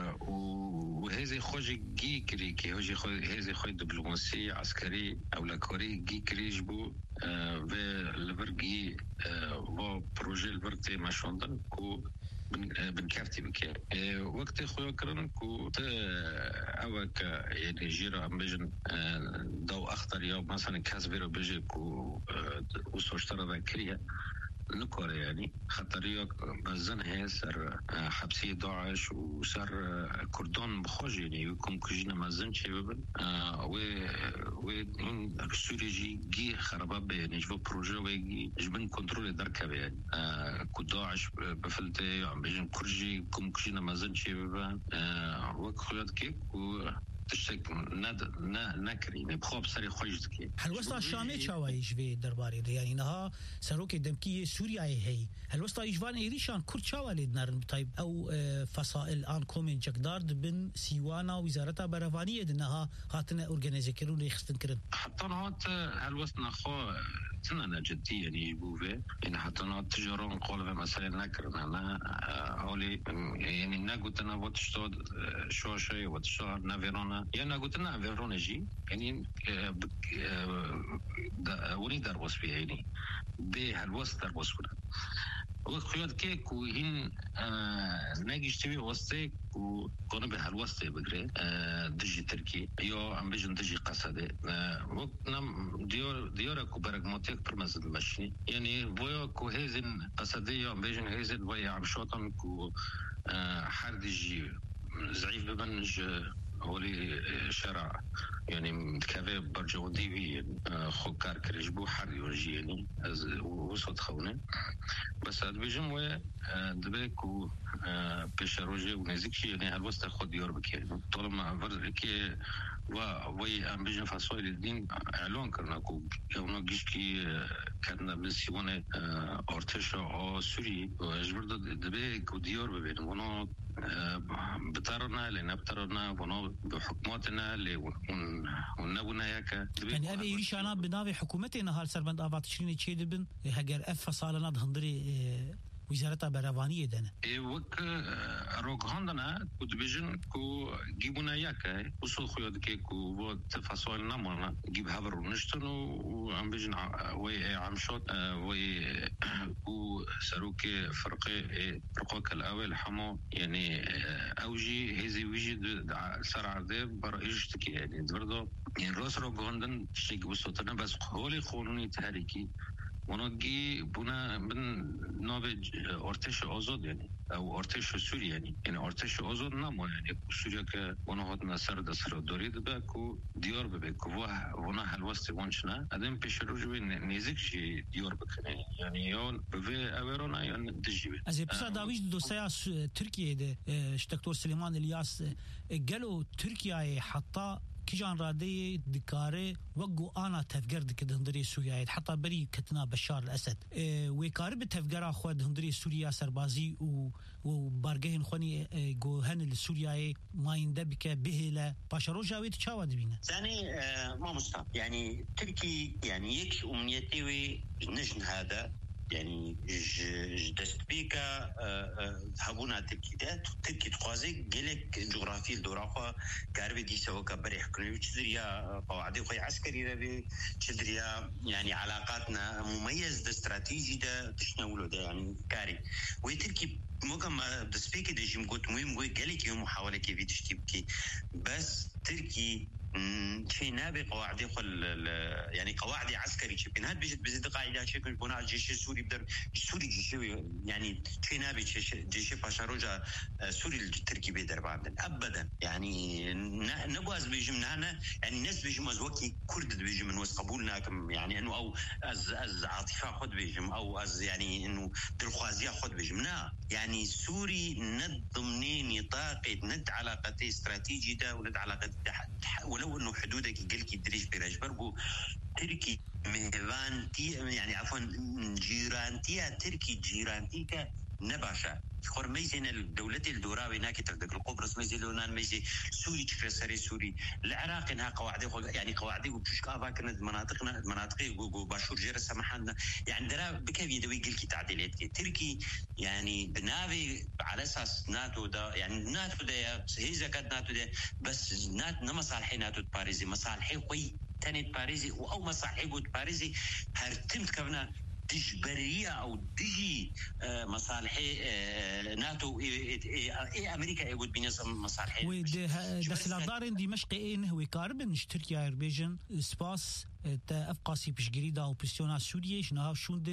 وهذا خوجي جي كري كي هوجي خو هذا خوي دبلوماسي عسكري أو لكوري جي كري جبو و البرجي و بروجي البرتي ماشوندن كو بنكارتي بك وقت خويا كرن كو اوك يعني جيرا امبجن دو اخطر يوم مثلا كاسبيرو بيجي كو وسوشترا ذكريا نكورة يعني خطرية مزن هي سر حبسية داعش وسر كردون بخوج يعني يكون كجينا مزن شبابا و و سوريجي جي خرابة يعني جو بروجي ويجي جبن كنترول دركب يعني كداعش بفلتي عم بيجن كرجي كم كجينا مزن شبابا وخيات كيك و تشتك ند ن نكري بخوب سري خوجتكي هل وسط الشامي تشاويش في درباري ده يعني نها سروك دمكي سوريا هي هل وسط إجوان إيريشان كرد شاولي دنارن طيب أو فصائل آن كومين جقدارد بن سيوانا وزارة برافانية دنها هاتنا أورجانيزي كرون يخستن كرن حتى نهات هل وسط نخو تنانا جدي يعني بوفي يعني حتى نهات تجارون قولة مثلا نكرن أنا أولي يعني نقول أنا وتشتود شو شيء وتشتود نافيرونا يعني قلت لنا فيرونا جي يعني وني دربوس فيها يعني بهالوسط دربوس فيها وخيال كيك وهن ناجي تبي وسطك وكنا بهالوسط بقري دجي تركي يو عم بيجن دجي قصده وقتنا ديور ديورا كوبرك موتيك برمز المشي يعني بويا كوهزن قصده يو عم بيجن هزن ويا عم شوطن كو حردجي زعيف ببنج هولي شرع يعني متكافئ برجو ديبي خوكار كرجبو حر يورجي يعني وصوت خونه بس هاد بيجم و دبيكو بيشروجي ونزيكشي يعني هالوسط خد يوربك يعني طالما فرزكي ووي ام بيجن فاسوي الدين اعلان كرنا كو يونا جيشكي كان بسيونه ارتش او سوري جبرد دبيكو ديور ببين ونو بطرنا لنبترنا ونو بحكماتنا ونبونا ياك يعني أبي يريش أنا بناوي حكومتنا هالسربند آفات تشريني تشي دبن هجر أف فصالنا دهندري وزارة برافانية دنا. إيه وك روك هندنا كود بيجن كو جيبونا ياك وصل خياد كي كو وقت فصل نامونا جيب هبر ونشتن وعم بيجن وي عم شوت وي كو سروك فرقة فرقة الأول حمو يعني أوجي هذي ويجي سرع ذي برئيش تكي يعني برضو يعني راس روك هندن شيء وصلتنا بس هولي قانوني تحريكي ونجي بنا من نوبج أرتش أزود يعني أو أرتش سوري يعني يعني أرتش أزود نامو يعني سوريا ك ونهض نصر دسر دوريد بكو ديار بكو واه ونا هالوست وانشنا أدم بيشروجوا نيزك شيء ديار بكني يعني يون في أورونا يون تجيب. أزي بس داويش دوسيا تركيا ده دكتور سليمان الياس قالوا تركيا حتى كيجان رادي دكاري وقو أنا تفجر دك دهندري سوريا حتى بري كتنا بشار الأسد اه ويقارب تفجر أخوة دهندري سوريا سربازي و وبارجين خوني اه جوهن السوريا ما يندبك بهلا باشرو جاويد شاود بينا. ثاني اه ما مستعد يعني تركي يعني يكش أمنيتي نجن هذا يعني دست بيكا هبونا تركيدات تركي تقازي جلك جغرافي الدورافة كاربي دي سوا كبري حكمي تدريا قواعد خوي عسكري ربي تدريا يعني علاقاتنا مميز ده استراتيجي ده تشنولو ده يعني كاري وتركي ممكن دست بيكا ده جيم قلت مهم قوي جلك يوم محاولة كيف تشتبكي بس تركي شيء نابي قواعد خل يعني قواعد عسكري شبين هاد بيجت بزيد قاعدة شبين بناء الجيش السوري بدر السوري جيش يعني شيء نابي جيش باشاروجا سوري التركي بيدر بعدين أبدا يعني نبواز بيجمنا يعني الناس بيجم أزوكي كرد بيجم من وسط قبولنا كم يعني إنه أو أز أز عاطفة خد بيجم أو أز يعني إنه دلخوازية خد بيجمنا يعني سوري ند ضمن نطاق ند علاقتي استراتيجي ده وند علاقتي ولو انه حدودك قلك يدريش بيراج برقو تركي مهفانتي يعني عفوا جيرانتيا تركي جيرانتيكا نباشا خور ميزين الدولة الدوراوي ناكي تردك القبرص ميزي لونان ميزي سوري تكرسري سوري العراق انها قواعدي يعني قواعدي وبشكافا كانت مناطقنا مناطقي وباشور جير سمحنا يعني درا بكيف يدوي قلكي تعديلات تركي يعني بنافي على اساس ناتو دا يعني ناتو دا هي زكاة ناتو دا بس نات نمصالحي ناتو باريزي مصالحي خوي تاني باريزي او مصالحي قد باريزي هرتمت كفنا تجبرية أو تجي مصالحي ناتو إيه أمريكا يقول بنظام مصالحي وده دس الأدارين دمشق إيه نهوي كاربن نشترك يا إربيجن سباس تا أفقاسي بشجريدا أو بستونا سوريا شنها شون ده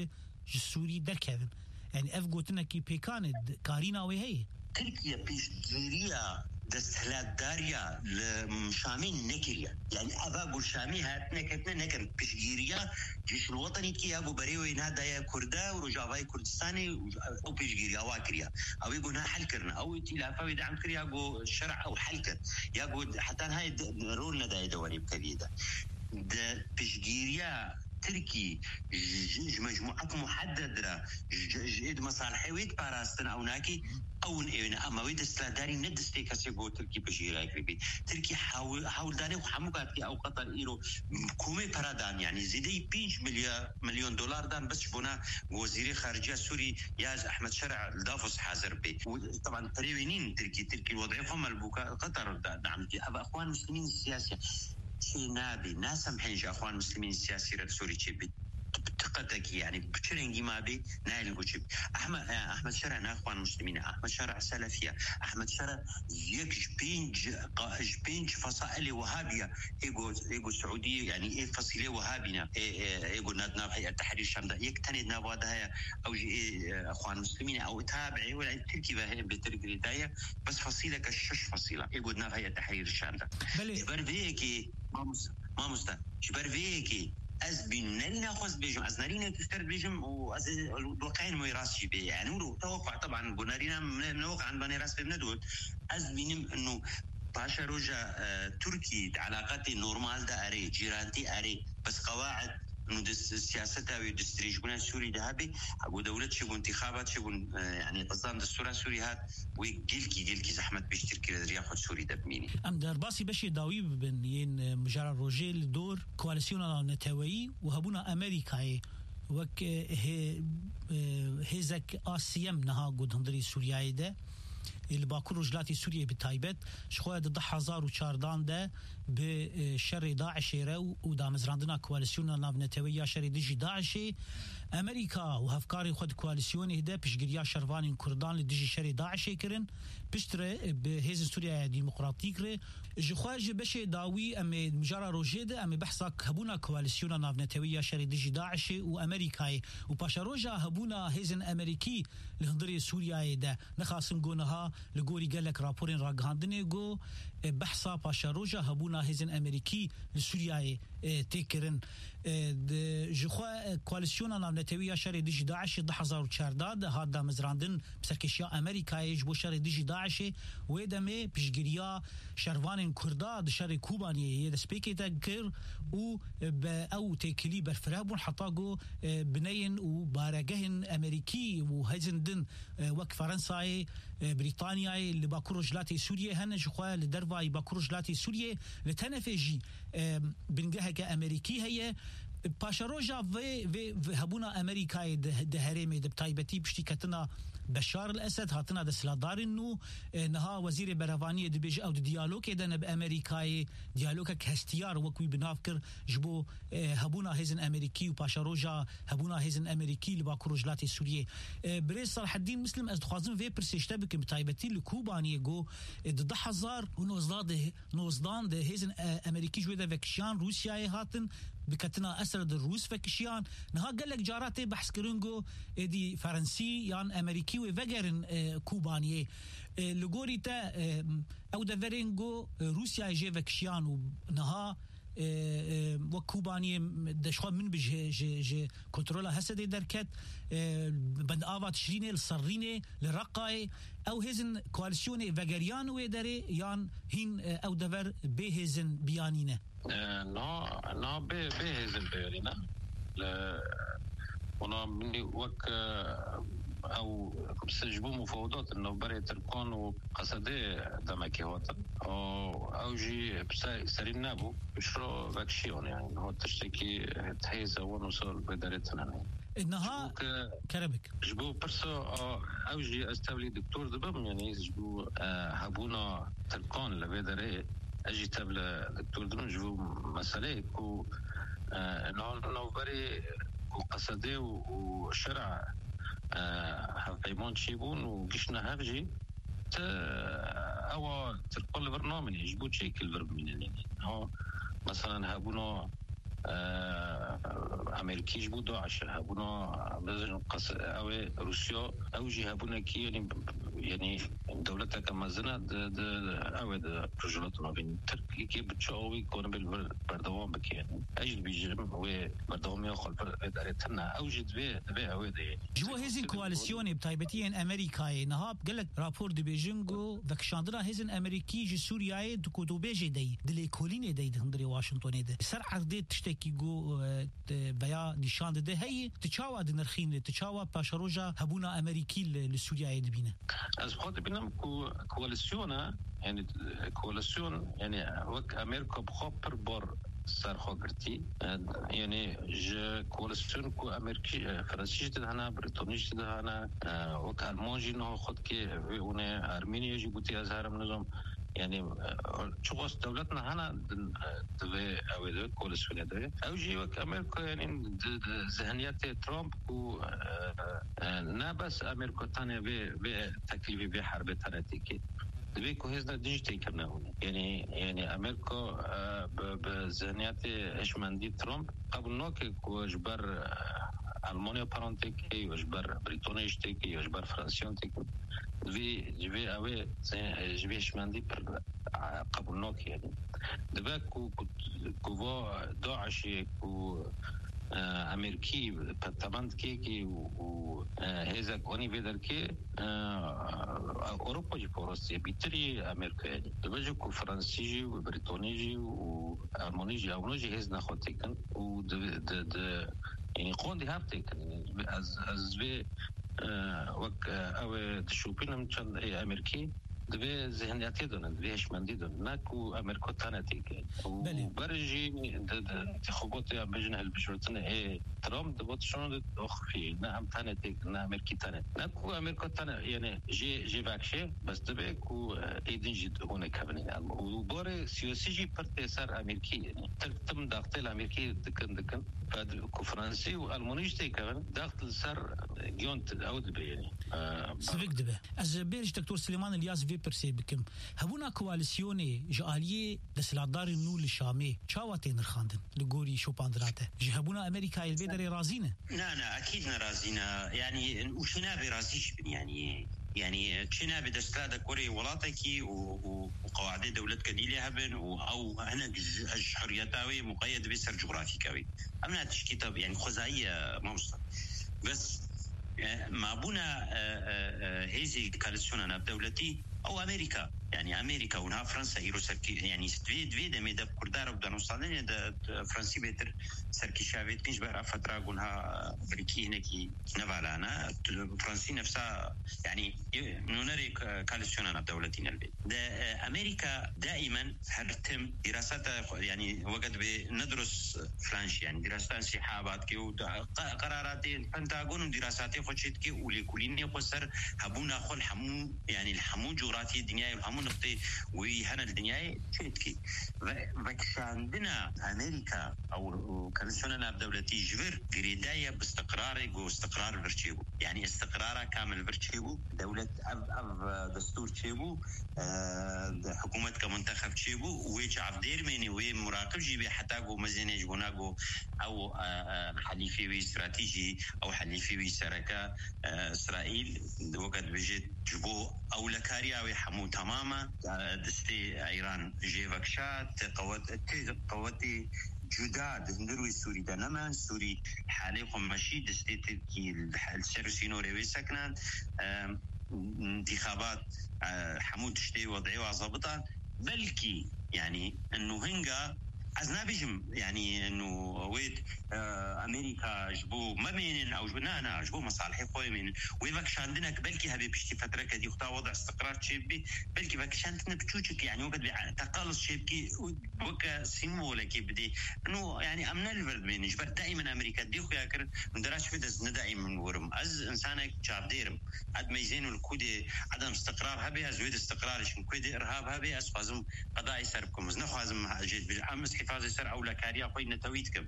سوري دركذن يعني اف قوتنا كي بيكان كارينا وهي تركيا بيشجيريا دستهلات داريا لمشامين نكريا يعني أبا قول شامي هات نكتنا نكن بيشجيريا جيش الوطني كي أبو بريوي نادايا كردا ورجاوي كردستاني أو بيشجيريا واكريا أو يقولنا حل كرنا أو تلافا يدعم كريا أو شرع أو حل كر يقول حتى هاي رولنا داي دواني بكبيدة ده بيشجيريا تركي مجموعات محددة جد مصالحي ويد باراستن أو ناكي أو إنا أما ويد استلاداري ندستي كسيقو تركي بجيرا يقربي تركي حاول حاول داني وحمقات كي أو قطر إيرو كومي برادان يعني زيدي بينج مليون مليون دولار دان بس بنا وزير خارجية سوري ياز أحمد شرع الدافوس حاضر به طبعا بريوينين تركي تركي الوضع فهم البوكا قطر دعم أبا أخوان المسلمين السياسية شيء نابي ناس محنج أخوان المسلمين السياسيين سوري شيء بتقدك يعني بتشرنجي ما بي نايل وجب أحمد أحمد شرع أخوان المسلمين أحمد شرع سلفية أحمد شرع يكش بينج بينج فصائل وهابية يقول يقول سعودية يعني إيه فصيلة وهابينا يقول نادنا في التحرير الشام ده يكتني نابودها أو أخوان المسلمين أو تابعي ولا تركي به بتركي داية بس فصيلة كشش فصيلة يقول نادنا في التحرير الشام ده شبر فيكي ما مست ما مست شبر فيكي از بيننا خص بيجم از نارينا تفتر بيجم وأز الواقعين ما يراسي بي يعني ولو توقع طبعا بنارينا من واقع عن بني راس بندود از بينم انه باشا روجا آه تركي علاقاتي نورمال دا اري جيرانتي اري بس قواعد انه سياستها ويدستريج بنا سوري ذهبي ابو دولة شبون انتخابات شبون آه يعني قصدان دستورة سوري هات ويجيلكي جيلكي زحمة بيشتركي لدرياخد سوري دبميني ام درباسي بشي داوي بن ين مجرى روجيل دور كواليسيون نتاوي وهبونا امريكاي وك هزك اسيم نها قد هندري سوريا ده الباكور رجلاتي سوريا بتايبت شخوات ضد حزار وشاردان ده بشر داعش رو ودامزراندنا كواليسيون نافنتويا شر ديجي داعش امريكا وهفكاري خد كواليسيون هدا بشجريا شرفان كردان لديجي شر داعش كرن بشتره بهز سوريا ديمقراطيك ر جخواج بشي داوي ام مجرى روجيد ام بحثك هبونا كواليسيون نافنتويا شر ديجي داعش وامريكا وباشا روجا هبونا هزن امريكي لهندري سوريا ده نخاسن قونها لقوري قالك رابورين راقهاندني قو بحثا باشا روجا هبونا هزن امريكي لسوريا تيكرن جخوا كواليسيون نافنتويا شر ديجي داعش ضد حزار وشارداد هذا مزراندن بسركشيا امريكا يجبو شر ديجي داعش ويدمي بشجريا شرفان كردا شر كوباني يد سبيكي تذكر و او تكلي برفرابون حطاقو بنين وبارجهن امريكي وهزندن وك فرنساي بريطانيا اللي باكور جلاتي سوريا هن جخوا لدرفاي باكور جلاتي سوريا لتنفجي بنجها كامريكي هي باشا روجا في في هبونا امريكا دهريمي دبتايبتي بشتيكتنا بشار الاسد هاتنا دسلادار انه نها وزير برهوانيه دبيج او ديالوج اذا بامريكا ديالوج كاستيار وكوي بنافكر جبو هبونا هزن امريكي وباشا روجا هبونا هزن امريكي لباكور رجلاتي سوريا بريس صلاح الدين مسلم از خوازن في برسيشتبك بتايبتي لكوباني جو ضد حزار ونوزداد نوزدان ده هزن امريكي جوده فكشان روسيا هاتن بكتنا أسرد الروس فكشيان نها قال لك جاراتي بحث كرنجو دي فرنسي يان أمريكي وفجرن كوبانية لقوري تا أو دفرنجو روسيا جي فكشيان ونها وكوبانية دشخوا من بج ج ج كنترولا هسدي دركت بند آفات شرينة لصرينة لرقاي أو هزن كواليسيوني فجريان ويدري يان هين أو دفر بهزن بيانينه نا نا به به زنبيرنا لا ونا مني وك او بسجبوا مفاوضات انه بري تركون وقصدي دمكي هوت او او جي سرين نابو بشرو فاكشيون يعني هو تشتكي تهيزه ونوصل بدارتنا انها كربك جبو برسو او جي استولي دكتور دبم يعني جبو هبونا تركون لبداري اجي تبلا دكتور درنجو مسألة كو نو بري كو قصدي وشرع هفايمون شيبون وقشنا هفجي تا او ترقل برنامج يجبو تشيك البرنامج يعني هو مثلا هابونا امریکیش بود داعش هبونا بزن قص او روسیا او جهبونا کی یعنی یعنی دولت که مزنه د او د رجلات نوین ترکی که بچاوی کنه بل بردوام بکن اجل بیجرم و بردوام خلف اداره تنا اوجد به به او دی جو هزین کواليسيون بتايبتين امريكاي نهاب قالك رابور دي بيجينغو فكشاندرا هزين امريكي جي سوريا دكودو بيجي دي دلي كولين دي هندري واشنطن دي سر عقدي تشتكي جو بيا نشان ده هي تشاوا دنرخين تشاوا باشروجا هبونا امريكي لسوريا دبينا از خاطر بینم کو کواليسيون يعني کواليسيون يعني وقت امريكا بخبر بار سرخوگرتی یعنی ج کواليسيون کو امریکی فرانسیش ده هنا بریتانیش ده هنا و آلمانی نه خود که اون ارمنیا جیبوتی از هرم نظام يعني شخص دولتنا هنا دو او دو کواليسيون ده او جي وك امريكا يعني ذهنيات ترامب و نه بس امريكا تاني به به تكليف به حرب تنتيكي دبي كوهزنا ديجيتال كنا يعني يعني امريكا بذهنيات اشمندي ترامب قبل نوك وجبر المانيا بارانتيكي وجبر بريطانيا اشتكي وجبر فرنسا تيكي في جبي اوي جبي اشمندي قبل نوك يعني دبا كو كو داعش كو امریکی پتابند کی کی و هزا کنی بدر کی اروپا جی پروسه بیتری امریکا دوجه کو فرانسیجی و بریتانیجی و آلمانیجی اونجی هز نخوتی کن و د د یعنی قوندی هفته کن از از به وک او تشوپینم چند امریکی دبي ذهنياتي دون دبي اشمندي دون ناكو امريكا تانتي و برجي انتخابات بجنه البشرتنا ايه ترامب دبوت شلون اخفي نعم تانتي نا امريكا تانت ناكو امريكا تانت يعني جي جي باكشي بس دبي كو ايدين جد هنا كابنين و بور سياسي جي بارتيسار امريكي يعني تم داخل الامريكي دكن دكن كو فرنسي والمانيش تي كمان داخل سر جونت او دبي يعني سفيك دبي از بيرج دكتور سليمان الياس برسي بكم هبونا كواليسيوني جاليه دسلادار النول الشامي تشاواتين نرخاندن لغوري شو باندراته جهبونا امريكا البيدري رازينه لا لا اكيد رازينه يعني وشنا برازيش يعني يعني تشينا بدستاده كوري ولاتكي وقواعد دولة كديلي هبن او هنا حريتاوي مقيد بسر جغرافيكاوي امنا تشكيتها يعني خزائيه موصل بس ما بونا هذه كالسيون انا بدولتي او امريكا يعني امريكا ونها فرنسا يرو سركي يعني ستوي دوي دمي دا كردار بدانو صالين دا فرنسي بيتر سركي شافيت كنش بقى فتره قولها بريكي هناكي نفالانا فرنسي نفسها يعني نونري كالسيوننا بدولتين البيت دا امريكا دائما هرتم دراسات يعني وقت بندرس فلانش يعني دراسات انسحابات كي قرارات البنتاغون دراسات خوشت كي ولكلين يقصر هبونا خل حمو يعني الحمو جغرافيا الدنيا والحمو نقطي وهنا الدنيا تشتكي فكشاندنا امريكا او كالسيوننا بدولتي جبر غريدايه باستقرار واستقرار برشيبو يعني استقرار كامل برشيبو دوله أب أب دستور تشيبو أه حكومه كمنتخب تشيبو ويج عبدير مني وي مراقب جيبي حتى جو مزينج جوناغو او أه حليفي وي استراتيجي او حليفي وي شركه أه اسرائيل وقت بيجي جبو او لكاريا وي حمو تماما دستي ايران جيفكشات قوات قواتي جداد هندروي سوري دنما سوري حاليكم ماشي دستي تركي السيرسينو ريوي سكنان انتخابات حمود تشتي وضعي وظبطها بلكي يعني انه هنجا أزنابيجم يعني إنه ويد آه أمريكا جبو ما مين أو جبنا أنا جبو مصالحي قوي من ويفكش عندنا بلكي هبي بشتي فترة كدي وقتا وضع استقرار شيبي بلكي فكش عندنا بتشوشك يعني وقت تقلص شيبكي وك سيمولا كي بدي إنه يعني أمنا الفرد من جبر دائما أمريكا دي خويا كر من دراش في دز دائما ورم أز إنسانك شاب ديرم عد ما يزينوا الكودي عدم استقرار هبي أزويد استقرارش من كودي إرهاب هبي أسفازم قضاء سربكم نخوازم جد بالأمس حفاظ سر أو لكاريا خوي نتويتكم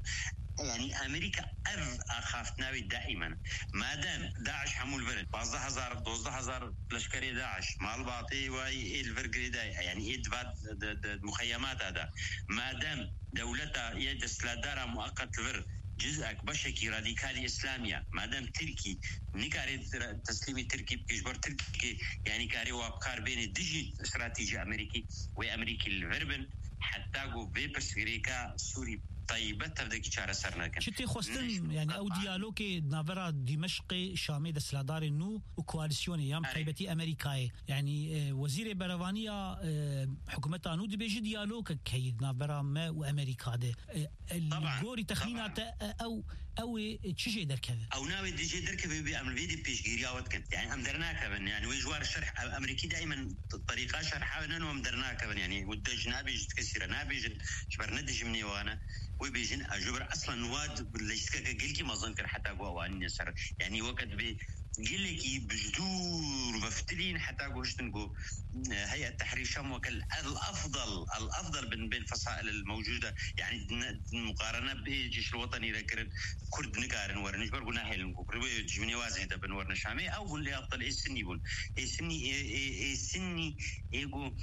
يعني أمريكا أذ أخافتنا دائما ما دام داعش حمول برد بعض هزار دوزده هزار لشكري داعش مال باطي واي الفرقريدا يعني إدفاد المخيمات هذا ما دام دولتها يد سلادارة مؤقت الفر جزءك بشكي راديكالي إسلامية ما دام تركي نكاري تسليمي تركي بكجبر تركي يعني كاري وابقار بين ديجي استراتيجي أمريكي وأمريكي الفربن حتى قو فيبرس غريكا سوري طيبة تبدأ كشارة سرنا كان شتي خوستن يعني أو ديالوج نافرا دمشق شامي دسلادار النو وكواليسيوني يام طيبتي أمريكاي يعني وزير بروانيا حكومة أنو دي بيجي ديالوج كي نافرا ما وأمريكا ده الجوري تخمينات أو أو تشجع دركبة أو ناوي تشجع دركبة بأمر فيدي بيش جيرياوت كان يعني أم درناك بن يعني وجوار الشرح أمريكي دائما طريقة شرحها ونحن أم درناك بن يعني ودج نابيج تكسر نابيج شبر ندج مني وأنا وبيجن أجبر أصلا نواد بالليسكا قلكي ما ظنكر حتى قوانين يسر يعني وقت بي قلكي بجدور مفتلين حتى قوش تنقو هيئة تحرير الشام وكال الأفضل الأفضل بين بين فصائل الموجودة يعني مقارنة بالجيش الوطني ذكر كرد نقارن ورنجبر قلنا هاي الكوكري جمني وازن ده بين ورنا شامي أو قل لي أبطل إيه سني قول إيه سني إيه سني إيجو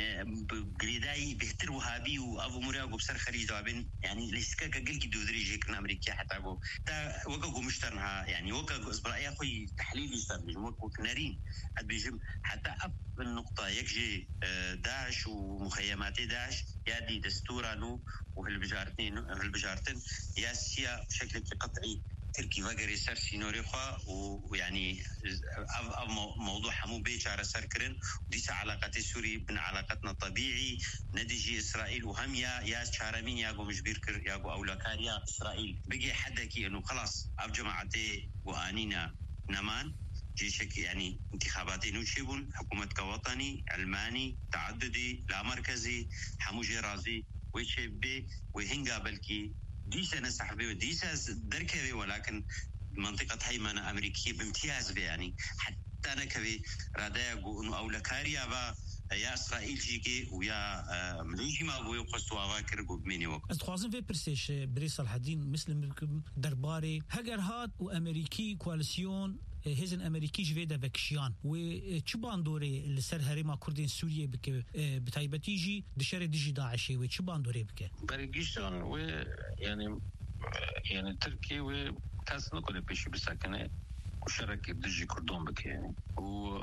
بقريداي بهتر وهابي وأبو مراقب بسر خليج دابين يعني ليسكا قلكي دودري جيكنا أمريكا حتى قو تا وقا مشترنها يعني وقا إصبر أي أخوي تحليل يستخدم وكنارين بيجم حتى أب النقطة يكجي داعش ومخيمات داعش يادي دستورانو وهالبجارتين وهالبجارتين ياسيا بشكل قطعي تركي فقري سر سينوريخا ويعني موضوع حمو بيش على سركرن وديس علاقات سوري بن علاقتنا الطبيعي نديجي إسرائيل وهم يا يا شارمين يا جو مجبيركر يا جو أولاكاريا إسرائيل بقي حدكي إنه خلاص أب جماعتي وآنينا نمان جيشك يعني انتخاباتي نوشيبون حكومة كوطني علماني تعددي لا مركزي حموجي رازي ويشبي وهنقا بلكي ديسا نسحبي وديسا دركبي ولكن منطقة هيمنة أمريكية بامتياز بي يعني حتى أنا كبي رادايقو إنه أولكاريا با يا إسرائيل جيكي ويا مليجي ما أبوي وقصوا أواكر بميني وقت أستخدم في برسيش بريس الحدين مثل درباري هجر هات وأمريكي كواليسيون هزن أمريكي جفيدا بكشيان وشبان دوري السر هريما كردين سوريا بك بتايبتيجي دشري ديجي داعشي وشبان دوري بك بريجيشتون و يعني يعني تركي وكاس نقول بيشي بساكنه وشركة ديجي كردون بك يعني و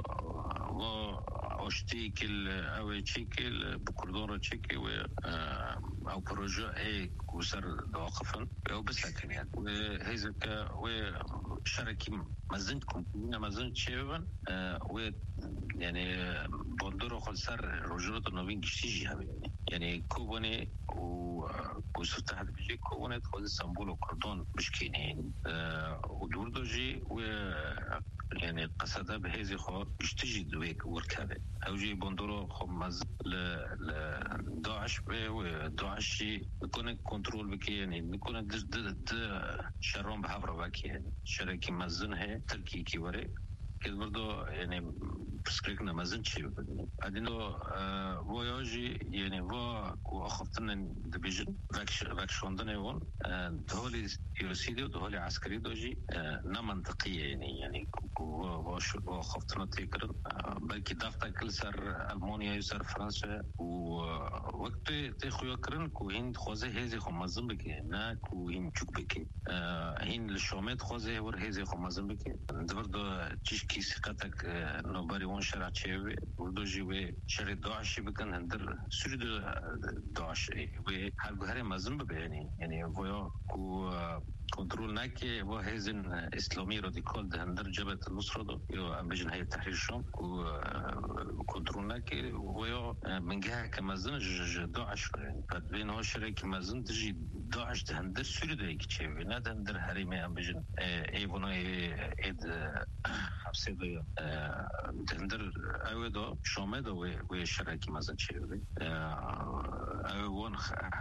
واشتي كل او تشيكل بكردون تشيكي و او بروجو هيك وصار واقفا او بس لكن يعني وهيزك وشركة مازنتكم ما زنت شيبا و يعني بندرو خلصار رجولة النوين جشتيجي يعني يعني كوبوني وسوت هذا بيجي كوبوني تخذ اسطنبول وكردون مشكين يعني ودوردوجي و يعني قصدها بهذه خو يشتجي دويك وركابه او جي بندرو خمز ل لداعش وداعش يكون كنترول بك يعني يكون ضد شرهم بحبر بك يعني شركه مزنها تركي كي وري كده برضو يعني بسكريكنا ما زنت شيء بعدين فواياجي يعني فوا وأخذتنا دبيجن فاكش فاكشوندنا يوم دهولي يوسيدي ودهولي عسكري دوجي نا منطقية يعني يعني واش وأخذتنا تيكرن بلكي دافتا كل سر ألمانيا يسر فرنسا ووقت تيخو يكرن كوهين خوزه هذي خو مزن بكي نا كوهين تشوك بكي هين الشومات خوزه ور هذي خو مزن بكي برضو تيش كي ثقتك نوباري وان شرع تشيوي وردوجي و شرع داعش بكن هندر سوري داعش و هالجهري مازن بيعني يعني فيا كو كنترول ناكي وهزن إسلامي راديكال ده هندر جبهة النصرة ده يو أمبيجن هي تحرير الشام وكنترول ناكي ويا من جهة كمازن داعش يعني فبين هو شركة مازن تجي داعش ده هندر سوري ده يكتشف ناد هندر هريمة أمبيجن إيه بنا إيد حبسي ده هندر أوي ده شام ده وشركة مازن شيء وان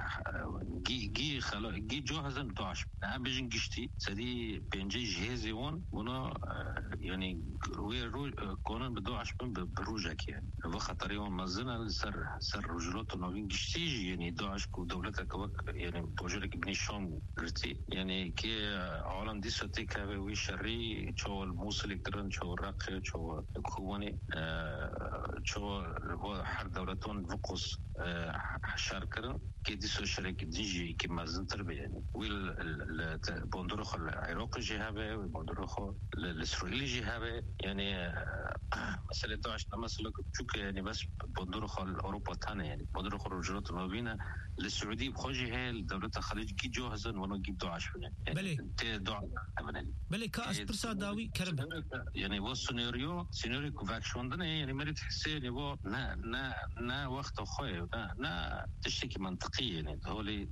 جي جي خلا جي جاهزا داعش نعم بيجن قشتي سدي بينجي جهازي وان ونا يعني ويرو كونن بداعش بن بروجك يعني وخطر يوم مزنا سر سر رجلات نوين قشتي يعني داعش كو دولتك وك يعني بوجرك بني شام قرتي يعني كي عالم دي ستيك وي شري شو الموصل كرن شو الرق شو كواني شو هو حر دولتون فقص شاركرن كي دي سو شركة ديجي كي مازن تربية يعني ويل بندروخ العراق جهابه وبندروخ الإسرائيلي جهابه يعني مسألة داعش مسألة شوك يعني بس بندروخ الأوروبا تاني يعني بندروخ الرجلات النوبينة للسعودية بخوجي هي الدولة الخليج كي جوهزن ونجيب داعش يعني بلي تي داعش بلي كاس برسا داوي كرب يعني هو سيناريو سيناريو كوفاكشون يعني مريت حسين يبغى نا نا نا وقت أخوي نا نا تشتكي منطقية يعني هولي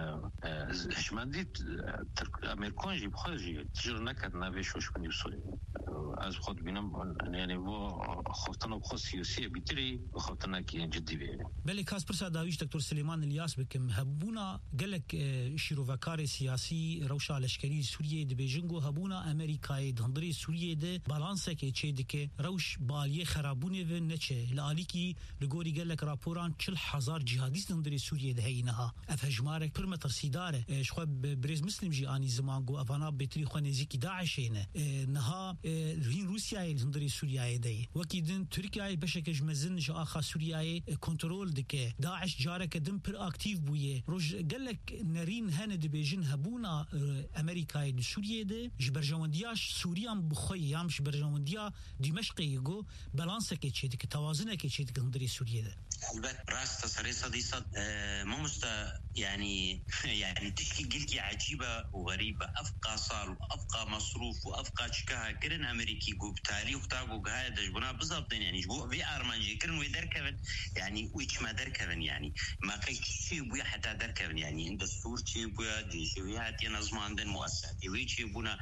شمنديت أمريكان جيب خارجي تجر نكد نافيش وش من يوصل از خود بینم يعني هو خفتنا بخص سياسية بيتري وخفتنا كي جدي بيه بلي كاس برسا داويش دكتور سليمان الياس بكم هبونا قالك شيروفاكاري سياسي روشا لشكري سوريا دي بيجنغو هبونا أمريكاي دهندري سوريا دي بالانسا كي تشي دكي روش باليه خرابوني في نتشي لاليكي لغوري قالك رابوران چل حزار جهاديست دهندري سوريا دي هينها افهجمارك برمتر سيداره شخواب بريز مسلم جي آني زمانغو افانا بيتري خوانيزيكي داعشينه نها هين روسيا دهندري سوريا دي وكيدن تركيا بشكل مزن جا اخا سوريا كنترول دكي داعش جارك دم بر اكتيف بويه روج قالك نارين هند بيجن هبونا امريكا دي سوريا دي جبرجوندياش سوريا بخوي يامش برجونديا دمشق يجو بالانس كي تشي دك توازن كي تشي دهندري سوريا دي البت راس تصري صدي صد مو مست يعني يعني تشكي قلتي عجيبه وغريبه افقى صار وافقى مصروف وافقى شكاها كرن امريكي جو بتالي وختاغو هذا جبنا بالضبط يعني جبو في ارمانجي كرن ويدركبن يعني ويش ما دركبن يعني ما كايش شيء بو حتى دركبن يعني عند السور شيء بو دي شويات ينظمان دن مؤسسات ويش بونا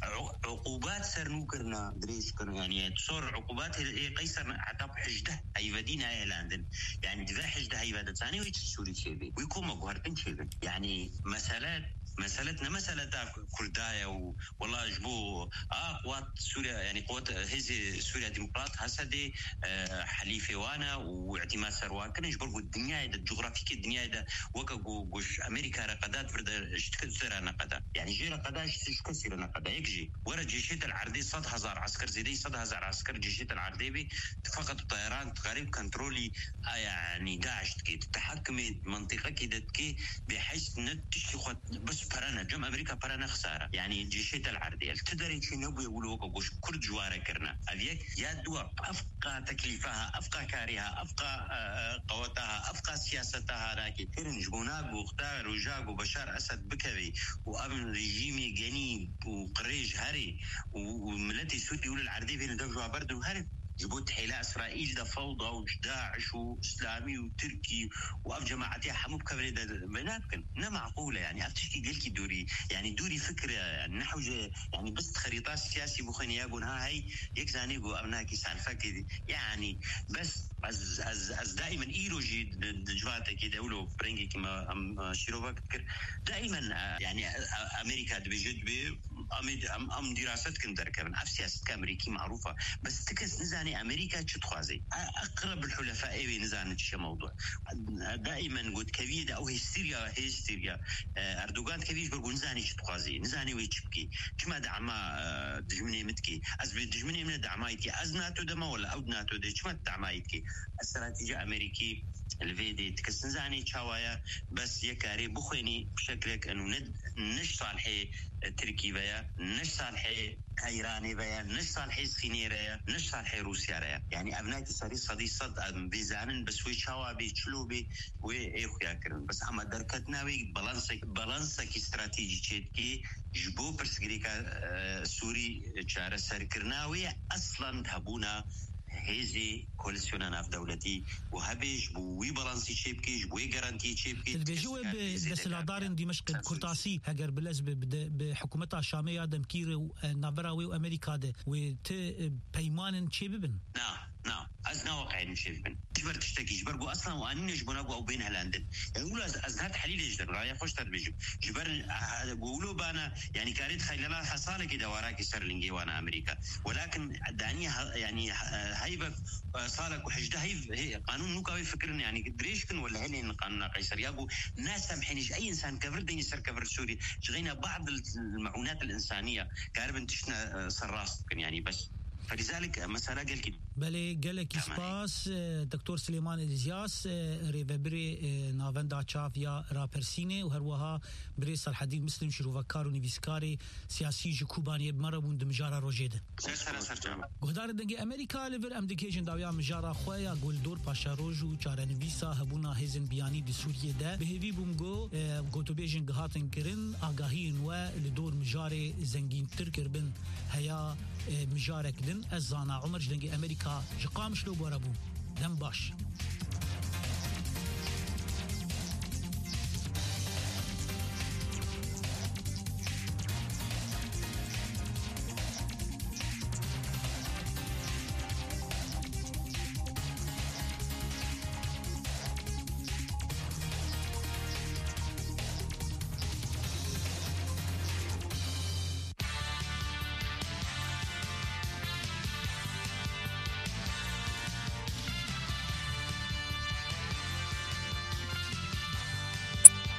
عقوبات سرنو كرنا دريس كرنا يعني تصور عقوبات قيصر حتى بحجده اي مدينه ايلاندن يعني دفاع حجده هي بدت ثاني ويش السوري شيء ويكون مقهرتين شيء يعني مسألة مسألتنا مسألة كردايا والله جبو آه قوات سوريا يعني قوات هذه سوريا ديمقراط هسدي آه حليفة وانا واعتماد سروان كنا جبروا الدنيا ده الجغرافيك الدنيا ده وكجو جوش أمريكا رقدات فرد اشتكت سيرة نقدا يعني جي رقدا اشتكت سيرة نقدا يكجي ورا جيشيت العردي صد هزار عسكر زيدي صد هزار عسكر جيشيت العردي بي فقط طيران غريب كنترولي آه يعني داعش كي تحكم منطقة كده كي بحيث نتشتي بس برانا جم أمريكا برانا خسارة يعني جيشيت العردية تدري شنو بيقولوا وقوش كل جوارة كرنا أبيك يا دوا أفقى تكليفها أفقى كاريها أفقى قوتها أفقى سياستها راكي كرن جبوناق واختار وجاق وبشار أسد بكبي وأمن رجيمي جنيب وقريج هري وملتي سوري يقول العردية بين دفجوا برد وهرب جبوت حيلة إسرائيل ده فوضى وداعش وإسلامي وتركي وأف جماعتها حموب كبري ده بنابكن نا معقولة يعني أفتشكي قلكي دوري يعني دوري فكرة يعني نحو يعني بس خريطات سياسي بخيني يقول ها هاي يكزاني قو أبناكي سالفاكي يعني بس از از از دائما إيروجي دجواتك كده ولو برينجي كما أم شيروفا كتكر دائما يعني أمريكا بجد بي أم أم دراسات كندر كمان أف سياسة كأمريكي معروفة بس تكس نزاني أمريكا تشتخوازي أقرب الحلفاء بي نزاني تشي موضوع دائما قلت كبيدة أو هستيريا هستيريا أردوغان كبير برقو نزاني تشتخوازي نزاني ويتشبكي كما دعما دجمني متكي أزبي دجمني من دعمايتكي أزناتو دما ولا أودناتو دي كما دعمايتكي استراتيجية أمريكي الفيدي تكس نزاني تشاوايا بس يكاري بخيني بشكلك أنه ند نش صالحي تركي بيا نش صالحي إيراني بيا نش صالحي صيني بيا نش صالحي روسيا بيا يعني أبنائي سري صدي صد بيزانن بس وي شوابي تشلوبي وي إخويا كرن بس أما دركتنا وي بالانسك بالانسك استراتيجي تشيتكي جبو برسغريكا سوري شارع سركرناوي أصلا هبونا هذه كولسيونا ناف دولتي وهبش بوي بالانسي تشيبكيش بوي جارانتي تشيبكي البيجوا بسلادارن دمشق كورتاسي هاجر بلزب بحكومتها الشامية دمكير ونافراوي وأمريكا ده وت بيمان تشيببن نعم نعم أزنا واقعين مشيف بن جبر تشتكي جبر أصلا وأنا جبنا أو بين هلاندن يعني ولا أزنا تحليل يجدر رأي خوش تربيج جبر قولوا بانا يعني كاريت خيلنا حصالة كده وراك سرلينجي وأنا أمريكا ولكن دعني يعني هيبة صالك وحجده هي قانون نوكاوي فكرنا يعني دريشكن ولا هني قانون قيصر يابو ناس سامحينيش أي إنسان كفر دين يسر كفر سوري شغينا بعض المعونات الإنسانية كاربن تشنا سراس يعني بس فلذلك مسألة قال كده بله قالك سپاس دكتور سليمان الزياس ريفبري نافندا تشافيا رابرسيني وهروها بري صالح الدين مسلم شروفكار ونيفيسكاري سياسي جكوباني بمربون دمجارة روجيده سر سر جامع قهدار دنگي امريكا ليفر امديكيشن داويا مجارة خويا قول دور باشا روجو چارا نويسا هبونا هيزن بياني دي سوريا ده بهيفي بومگو قوتوبيجن قهاتن كرن آگاهين و لدور مجاري زنگين تركر بن هيا مجارك دن الزانا عمر جدنگي امريكا جقامش لو بورابو دم باش